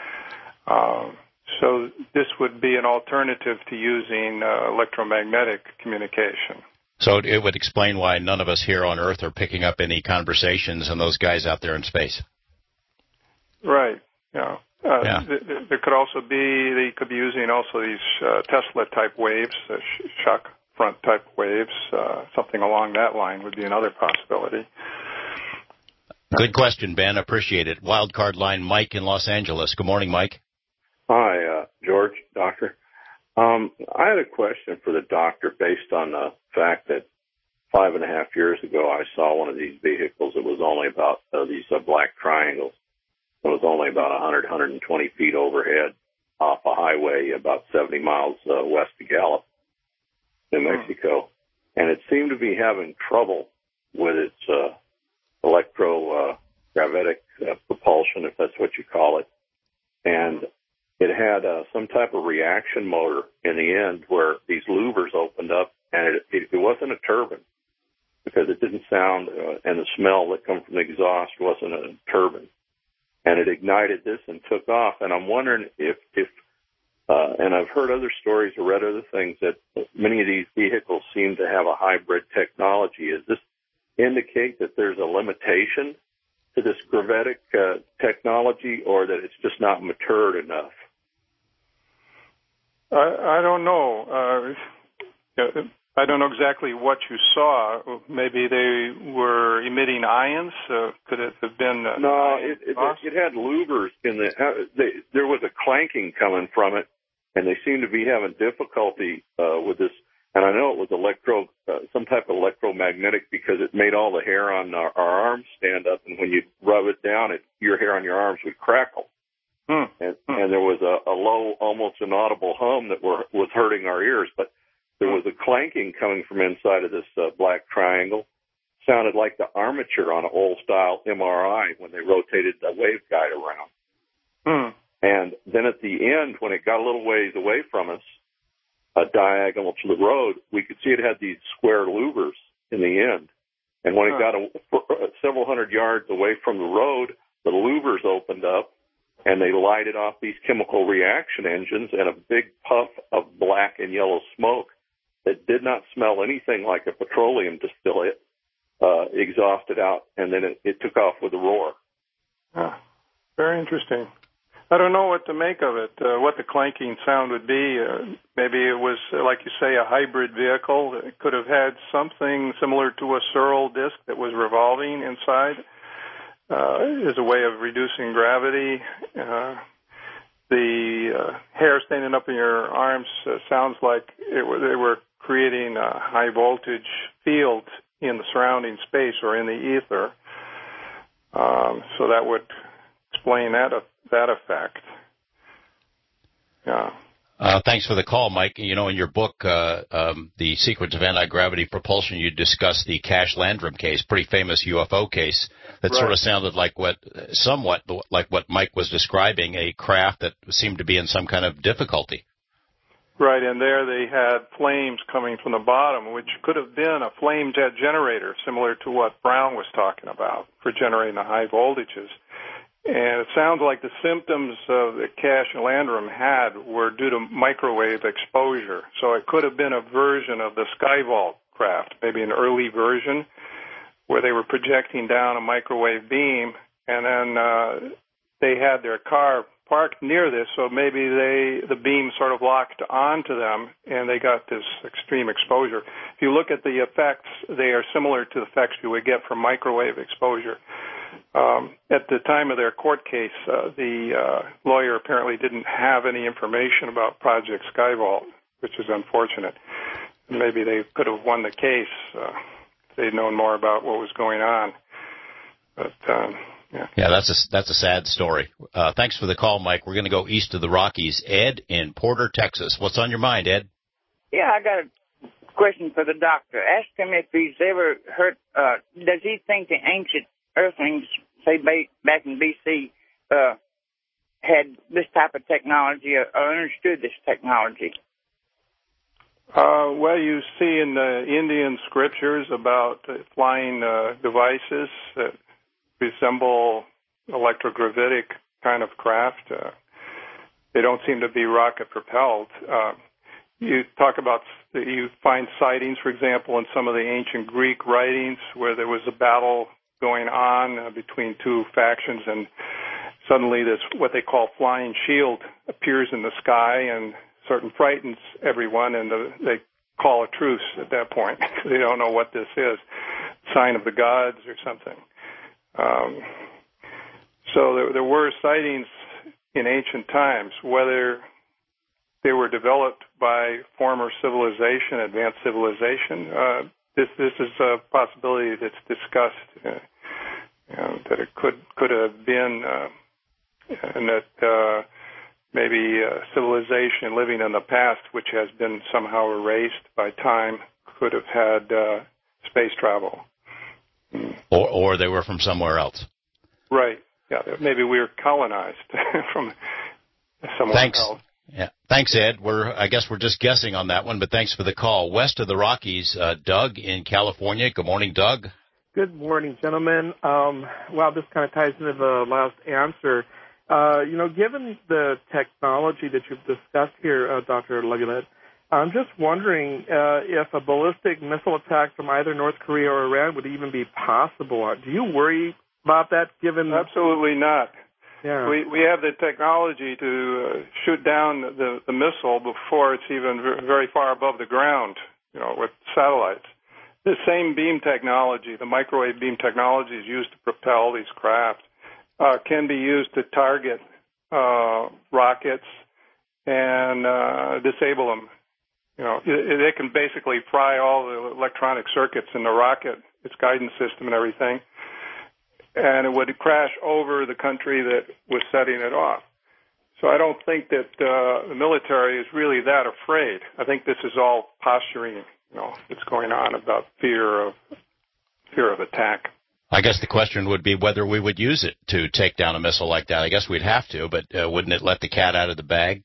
[SPEAKER 2] Uh, so this would be an alternative to using uh, electromagnetic communication.
[SPEAKER 1] So it would explain why none of us here on Earth are picking up any conversations and those guys out there in space.
[SPEAKER 2] Right. Yeah. Uh,
[SPEAKER 1] yeah.
[SPEAKER 2] Th- th- there could also be, they could be using also these uh, Tesla-type waves, uh, sh- shock front-type waves. Uh, something along that line would be another possibility.
[SPEAKER 1] Good question, Ben. Appreciate it. Wildcard line, Mike in Los Angeles. Good morning, Mike.
[SPEAKER 9] Hi, uh, George, doctor. Um, I had a question for the doctor based on the fact that five and a half years ago I saw one of these vehicles. It was only about uh, these uh, black triangles. It was only about one hundred, one hundred twenty feet overhead off a highway about seventy miles uh, west of Gallup, New Mexico. And it seemed to be having trouble with its uh, electrogravitic uh, propulsion, if that's what you call it. And it had uh, some type of reaction motor in the end where these louvers opened up, and it, it, it wasn't a turbine because it didn't sound, uh, and the smell that come from the exhaust wasn't a turbine. And it ignited this and took off. And I'm wondering if, if uh, and I've heard other stories or read other things that many of these vehicles seem to have a hybrid technology. Does this indicate that there's a limitation to this gravitic uh, technology, or that it's just not matured enough?
[SPEAKER 2] I, I don't know. Uh, I don't know exactly what you saw. Maybe they were emitting ions. Uh, could it have been? Uh,
[SPEAKER 9] no, it, it, it had louvers in the. Uh, they, there was a clanking coming from it, and they seemed to be having difficulty uh, with this And I know it was electro, uh, some type of electromagnetic because it made all the hair on our, our arms stand up, and when you rub it down, it, your hair on your arms would crackle. Hmm. And, and there was a, a low, almost inaudible hum that were, was hurting our ears, but there was a clanking coming from inside of this uh, black triangle. Sounded like the armature on an old-style M R I when they rotated the waveguide around. Hmm. And then at the end, when it got a little ways away from us, uh, diagonal to the road, we could see it had these square louvers in the end. And when it got a, several hundred yards away from the road, the louvers opened up, and they lighted off these chemical reaction engines, and a big puff of black and yellow smoke that did not smell anything like a petroleum distillate uh, exhausted out, and then it, it took off with a roar.
[SPEAKER 2] Ah, very interesting. I don't know what to make of it, uh, what the clanking sound would be. Uh, maybe it was, uh, like you say, a hybrid vehicle. It could have had something similar to a Searle disk that was revolving inside uh, as a way of reducing gravity. Uh, the uh, hair standing up in your arms uh, sounds like it w- they were creating a high-voltage field in the surrounding space or in the ether. Um, so that would explain that uh, that effect. Yeah.
[SPEAKER 1] Uh, thanks for the call, Mike. You know, in your book, uh, um, The Secrets of Anti-Gravity Propulsion, you discussed the Cash Landrum case, pretty famous U F O case that
[SPEAKER 2] Right.
[SPEAKER 1] sort of sounded like what, somewhat like what Mike was describing, a craft that seemed to be in some kind of difficulty.
[SPEAKER 2] Right, and there they had flames coming from the bottom, which could have been a flame jet generator, similar to what Brown was talking about for generating the high voltages. And it sounds like the symptoms of the Cash and Landrum had were due to microwave exposure. So it could have been a version of the Skyvault craft, maybe an early version, where they were projecting down a microwave beam, and then uh, they had their car parked near this, so maybe they the beam sort of locked onto them, and they got this extreme exposure. If you look at the effects, they are similar to the effects you would get from microwave exposure. Um, at the time of their court case, uh, the uh, lawyer apparently didn't have any information about Project Skyvault, which is unfortunate. Maybe they could have won the case uh, if they'd known more about what was going on. But um, yeah.
[SPEAKER 1] Yeah, that's a, that's a sad story. Uh, thanks for the call, Mike. We're going to go east of the Rockies. Ed in Porter, Texas. What's on your mind, Ed?
[SPEAKER 10] Yeah, I got a question for the doctor. Ask him if he's ever heard, uh, does he think the ancient Earthlings, say back in B C, uh, had this type of technology or, or understood this technology?
[SPEAKER 2] Uh, well, you see in the Indian scriptures about uh, flying uh, devices that resemble electrogravitic kind of craft. Uh, they don't seem to be rocket propelled. Uh, you talk about, you find sightings, for example, in some of the ancient Greek writings where there was a battle going on uh, between two factions, and suddenly this, what they call flying shield, appears in the sky and sort of frightens everyone, and the, they call a truce at that point. They don't know what this is, sign of the gods or something. Um, so there, there were sightings in ancient times, whether they were developed by former civilization, advanced civilization. Uh, this this is a possibility that's discussed, uh, you know, that it could could have been, uh, and that uh, maybe uh, civilization living in the past, which has been somehow erased by time, could have had uh, space travel.
[SPEAKER 1] Or, or they were from somewhere else.
[SPEAKER 2] Right. Yeah. Maybe we were colonized from somewhere
[SPEAKER 1] Thanks.
[SPEAKER 2] else.
[SPEAKER 1] Yeah. Thanks, Ed. We're, I guess we're just guessing on that one, but thanks for the call. West of the Rockies, uh, Doug in California. Good morning, Doug.
[SPEAKER 11] Good morning, gentlemen. Um, wow, this kind of ties into the last answer. Uh, you know, given the technology that you've discussed here, uh, Doctor Laviolette, I'm just wondering uh, if a ballistic missile attack from either North Korea or Iran would even be possible. Do you worry about that, given...
[SPEAKER 2] Absolutely not.
[SPEAKER 11] Yeah.
[SPEAKER 2] We we have the technology to uh, shoot down the, the missile before it's even very far above the ground, you know, with satellites. The same beam technology, the microwave beam technology is used to propel these craft, uh, can be used to target uh, rockets and uh, disable them You know, it, it can basically fry all the electronic circuits in the rocket, its guidance system and everything, and it would crash over the country that was setting it off. So I don't think that uh, the military is really that afraid. I think this is all posturing, you know, that's going on about fear of fear of attack.
[SPEAKER 1] I guess the question would be whether we would use it to take down a missile like that. I guess we'd have to, but uh, wouldn't it let the cat out of the bag?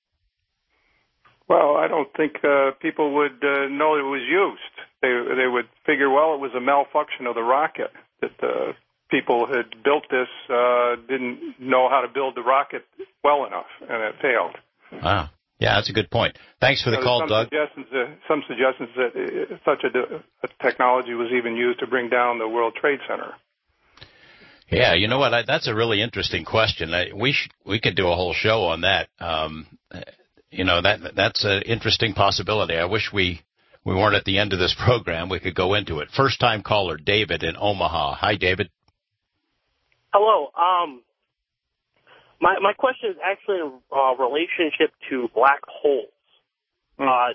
[SPEAKER 2] Well, I don't think uh, people would uh, know it was used. They they would figure, well, it was a malfunction of the rocket, that the people who had built this uh, didn't know how to build the rocket well enough, and it failed.
[SPEAKER 1] Wow. Yeah, that's a good point. Thanks for the
[SPEAKER 2] uh,
[SPEAKER 1] call,
[SPEAKER 2] some
[SPEAKER 1] Doug.
[SPEAKER 2] Suggestions, uh, some suggestions that uh, such a, a technology was even used to bring down the World Trade Center.
[SPEAKER 1] Yeah, you know what? I, that's a really interesting question. I, we sh- we could do a whole show on that. Um, you know, that that's an interesting possibility. I wish we, we weren't at the end of this program. We could go into it. First-time caller, David in Omaha. Hi, David.
[SPEAKER 12] Hello. Um, my my question is actually in uh, relationship to black holes. Uh,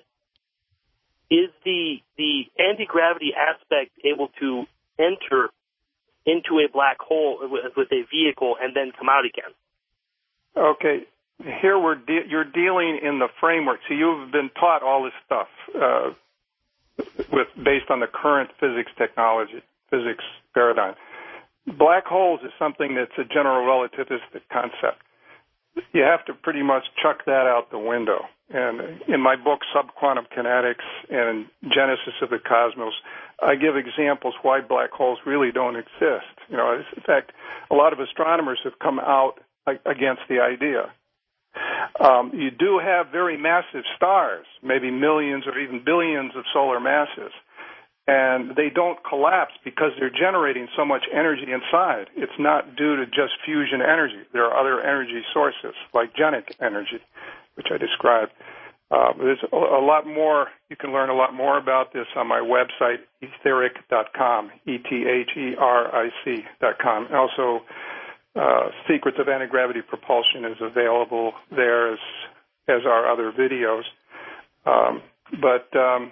[SPEAKER 12] is the the anti-gravity aspect able to enter into a black hole with, with a vehicle and then come out again?
[SPEAKER 2] Okay, here we're de- you're dealing in the framework. So you've been taught all this stuff uh, with based on the current physics technology, physics paradigm. Black holes is something that's a general relativistic concept. You have to pretty much chuck that out the window. And in my book, Subquantum Kinetics and Genesis of the Cosmos, I give examples why black holes really don't exist. You know, in fact, a lot of astronomers have come out against the idea. Um, you do have very massive stars, maybe millions or even billions of solar masses, and they don't collapse because they're generating so much energy inside. It's not due to just fusion energy. There are other energy sources, like genic energy, which I described. Uh, there's a, a lot more. You can learn a lot more about this on my website, etheric dot com, E T H E R I C dot com. Also, uh, Secrets of Anti-Gravity Propulsion is available there, as, as are other videos. Um, but um,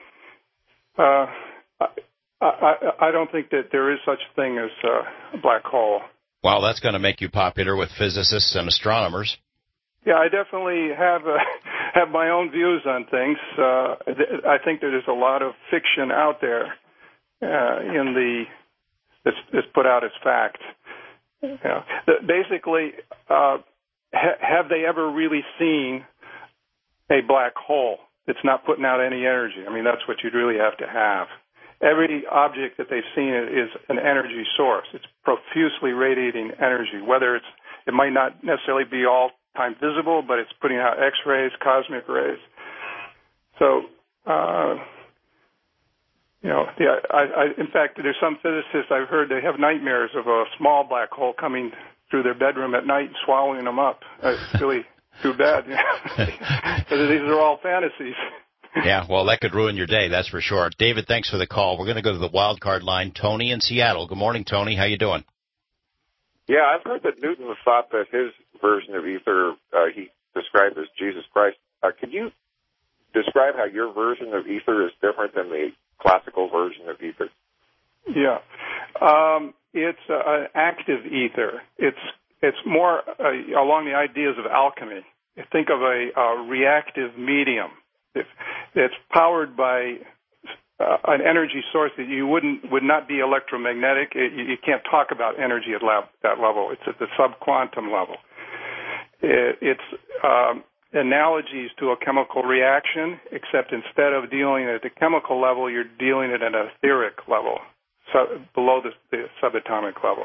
[SPEAKER 2] uh, I, I, I don't think that there is such a thing as a black hole.
[SPEAKER 1] Well, that's going to make you popular with physicists and astronomers.
[SPEAKER 2] Yeah, I definitely have uh, have my own views on things. Uh, I think that there's a lot of fiction out there uh, in the that's, that's put out as fact. You know, basically, uh, ha- have they ever really seen a black hole that's not putting out any energy? I mean, that's what you'd really have to have. Every object that they've seen is an energy source. It's profusely radiating energy, whether it's it might not necessarily be all time visible, but it's putting out X-rays, cosmic rays. So, uh, you know, yeah, I, I, in fact, there's some physicists I've heard they have nightmares of a small black hole coming through their bedroom at night and swallowing them up. It's really too bad. These are all fantasies.
[SPEAKER 1] Yeah, well, that could ruin your day, that's for sure. David, thanks for the call. We're going to go to the wild card line. Tony in Seattle. Good morning, Tony. How you doing?
[SPEAKER 13] Yeah, I've heard that Newton thought that his version of ether uh, he described as Jesus Christ. Uh, could you describe how your version of ether is different than the classical version of ether?
[SPEAKER 2] Yeah, um, it's uh, an active ether. It's it's more uh, along the ideas of alchemy. Think of a, a reactive medium. It's, it's powered by uh, an energy source that you wouldn't would not be electromagnetic. It, you, you can't talk about energy at lab, that level. It's at the subquantum level. It, it's um, analogies to a chemical reaction, except instead of dealing at the chemical level, you're dealing at an etheric level, so below the, the subatomic level.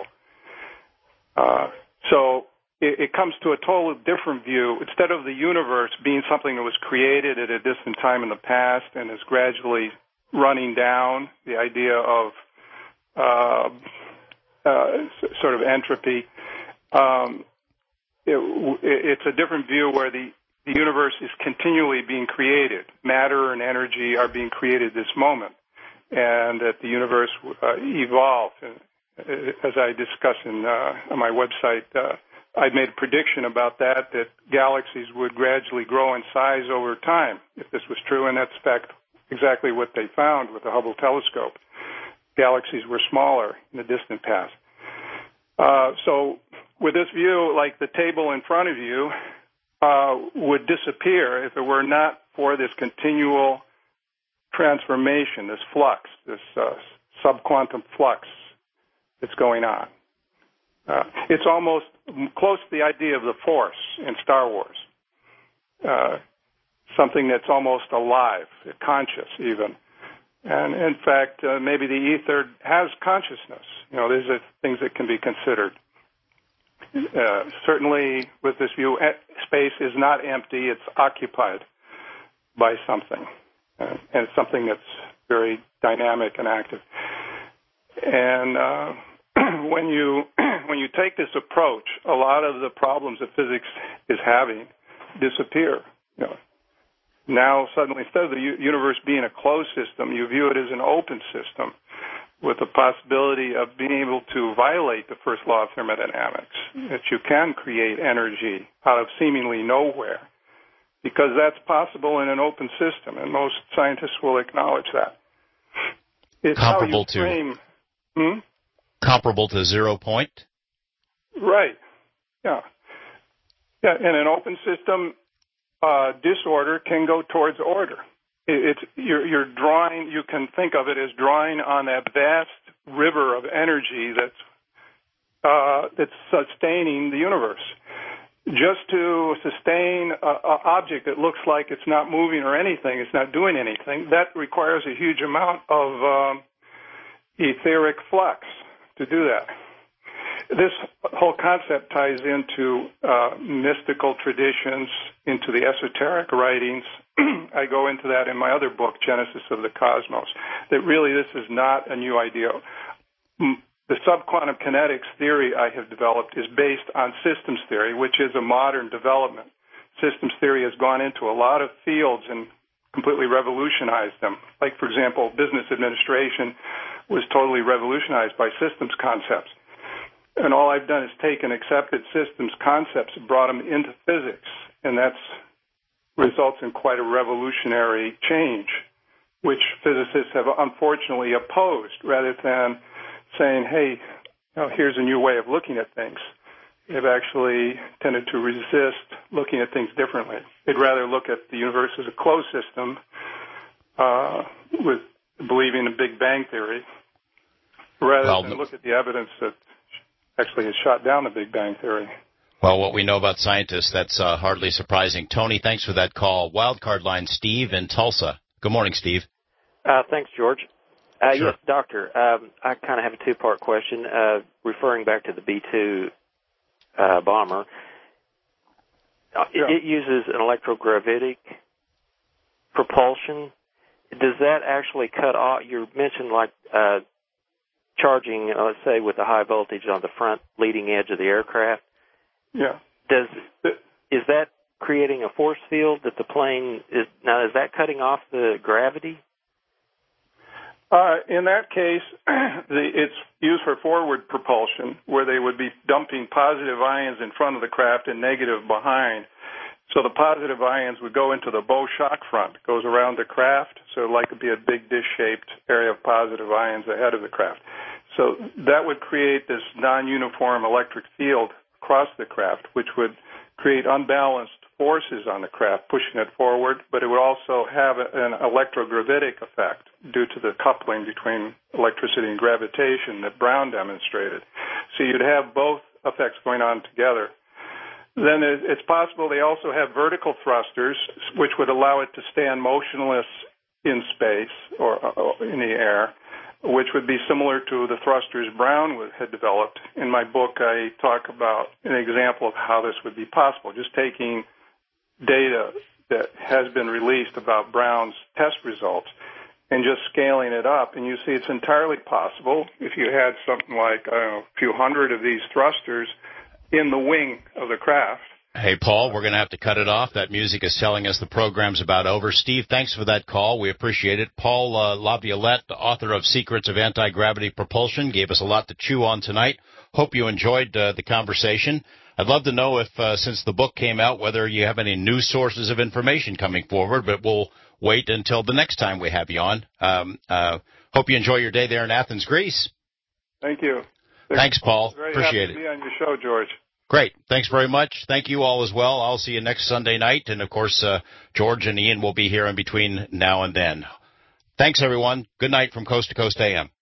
[SPEAKER 2] Uh, so it, it comes to a totally different view. Instead of the universe being something that was created at a distant time in the past and is gradually running down, the idea of uh, uh, sort of entropy, um, it, it's a different view where the, the universe is continually being created. Matter and energy are being created this moment, and that the universe uh, evolved. And, as I discuss in uh, on my website, uh, I'd made a prediction about that, that galaxies would gradually grow in size over time, if this was true, and that's, in fact, exactly what they found with the Hubble telescope. Galaxies were smaller in the distant past. Uh, so with this view, like the table in front of you uh, would disappear if it were not for this continual transformation, this flux, this uh, subquantum flux that's going on. Uh, it's almost close to the idea of the Force in Star Wars, uh, something that's almost alive, conscious even. And in fact, uh, maybe the ether has consciousness. You know, these are things that can be considered. Uh, certainly, with this view, space is not empty; it's occupied by something, uh, and it's something that's very dynamic and active. And uh, when you when you take this approach, a lot of the problems that physics is having disappear. You know, now suddenly, instead of the u- universe being a closed system, you view it as an open system, with the possibility of being able to violate the first law of thermodynamics, that you can create energy out of seemingly nowhere, because that's possible in an open system, and most scientists will acknowledge that. It's
[SPEAKER 1] comparable
[SPEAKER 2] how you frame,
[SPEAKER 1] to
[SPEAKER 2] hmm?
[SPEAKER 1] comparable to zero point.
[SPEAKER 2] Right. Yeah. Yeah. In an open system, uh, disorder can go towards order. It's you're, you're drawing. You can think of it as drawing on that vast river of energy that's uh, that's sustaining the universe. Just to sustain an object that looks like it's not moving or anything, it's not doing anything, that requires a huge amount of um, etheric flux to do that. This whole concept ties into uh, mystical traditions, into the esoteric writings. I go into that in my other book, Genesis of the Cosmos, that really this is not a new idea. The subquantum kinetics theory I have developed is based on systems theory, which is a modern development. Systems theory has gone into a lot of fields and completely revolutionized them. Like, for example, business administration was totally revolutionized by systems concepts. And all I've done is taken accepted systems concepts and brought them into physics, and that results in quite a revolutionary change, which physicists have unfortunately opposed, rather than saying, hey, you know, here's a new way of looking at things. They've actually tended to resist looking at things differently. They'd rather look at the universe as a closed system uh, with believing in Big Bang Theory, rather well, than look at the evidence that actually has shot down the Big Bang Theory.
[SPEAKER 1] Well, what we know about scientists, that's uh, hardly surprising. Tony, thanks for that call. Wildcard line, Steve in Tulsa. Good morning, Steve.
[SPEAKER 14] Uh, thanks, George. Uh,
[SPEAKER 1] sure.
[SPEAKER 14] Yes, Doctor, um, I kind of have a two-part question, uh, referring back to the B two uh, bomber. Uh, yeah. It uses an electrogravitic propulsion. Does that actually cut off? You mentioned, like, uh, charging, uh, let's say, with a high voltage on the front leading edge of the aircraft.
[SPEAKER 2] Yeah.
[SPEAKER 14] Does is that creating a force field that the plane is now? Is that cutting off the gravity?
[SPEAKER 2] Uh, in that case, the, it's used for forward propulsion, where they would be dumping positive ions in front of the craft and negative behind. So the positive ions would go into the bow shock front. It goes around the craft, so like it'd be a big dish-shaped area of positive ions ahead of the craft. So that would create this non-uniform electric field across the craft, which would create unbalanced forces on the craft, pushing it forward, but it would also have an electrogravitic effect due to the coupling between electricity and gravitation that Brown demonstrated. So you'd have both effects going on together. Then it's possible they also have vertical thrusters, which would allow it to stand motionless in space or in the air, which would be similar to the thrusters Brown had developed. In my book, I talk about an example of how this would be possible, just taking data that has been released about Brown's test results and just scaling it up. And you see it's entirely possible if you had something like, I don't know, a few hundred of these thrusters in the wing of the craft.
[SPEAKER 1] Hey, Paul, we're going to have to cut it off. That music is telling us the program's about over. Steve, thanks for that call. We appreciate it. Paul uh, Laviolette, the author of Secrets of Anti-Gravity Propulsion, gave us a lot to chew on tonight. Hope you enjoyed uh, the conversation. I'd love to know if, uh, since the book came out, whether you have any new sources of information coming forward, but we'll wait until the next time we have you on. Um, uh, hope you enjoy your day there in Athens, Greece.
[SPEAKER 2] Thank you.
[SPEAKER 1] Thanks, Paul.
[SPEAKER 2] Very
[SPEAKER 1] Appreciate
[SPEAKER 2] happy to
[SPEAKER 1] it.
[SPEAKER 2] be on your show, George.
[SPEAKER 1] Great. Thanks very much. Thank you all as well. I'll see you next Sunday night. And, of course, uh, George and Ian will be here in between now and then. Thanks, everyone. Good night from Coast to Coast A M.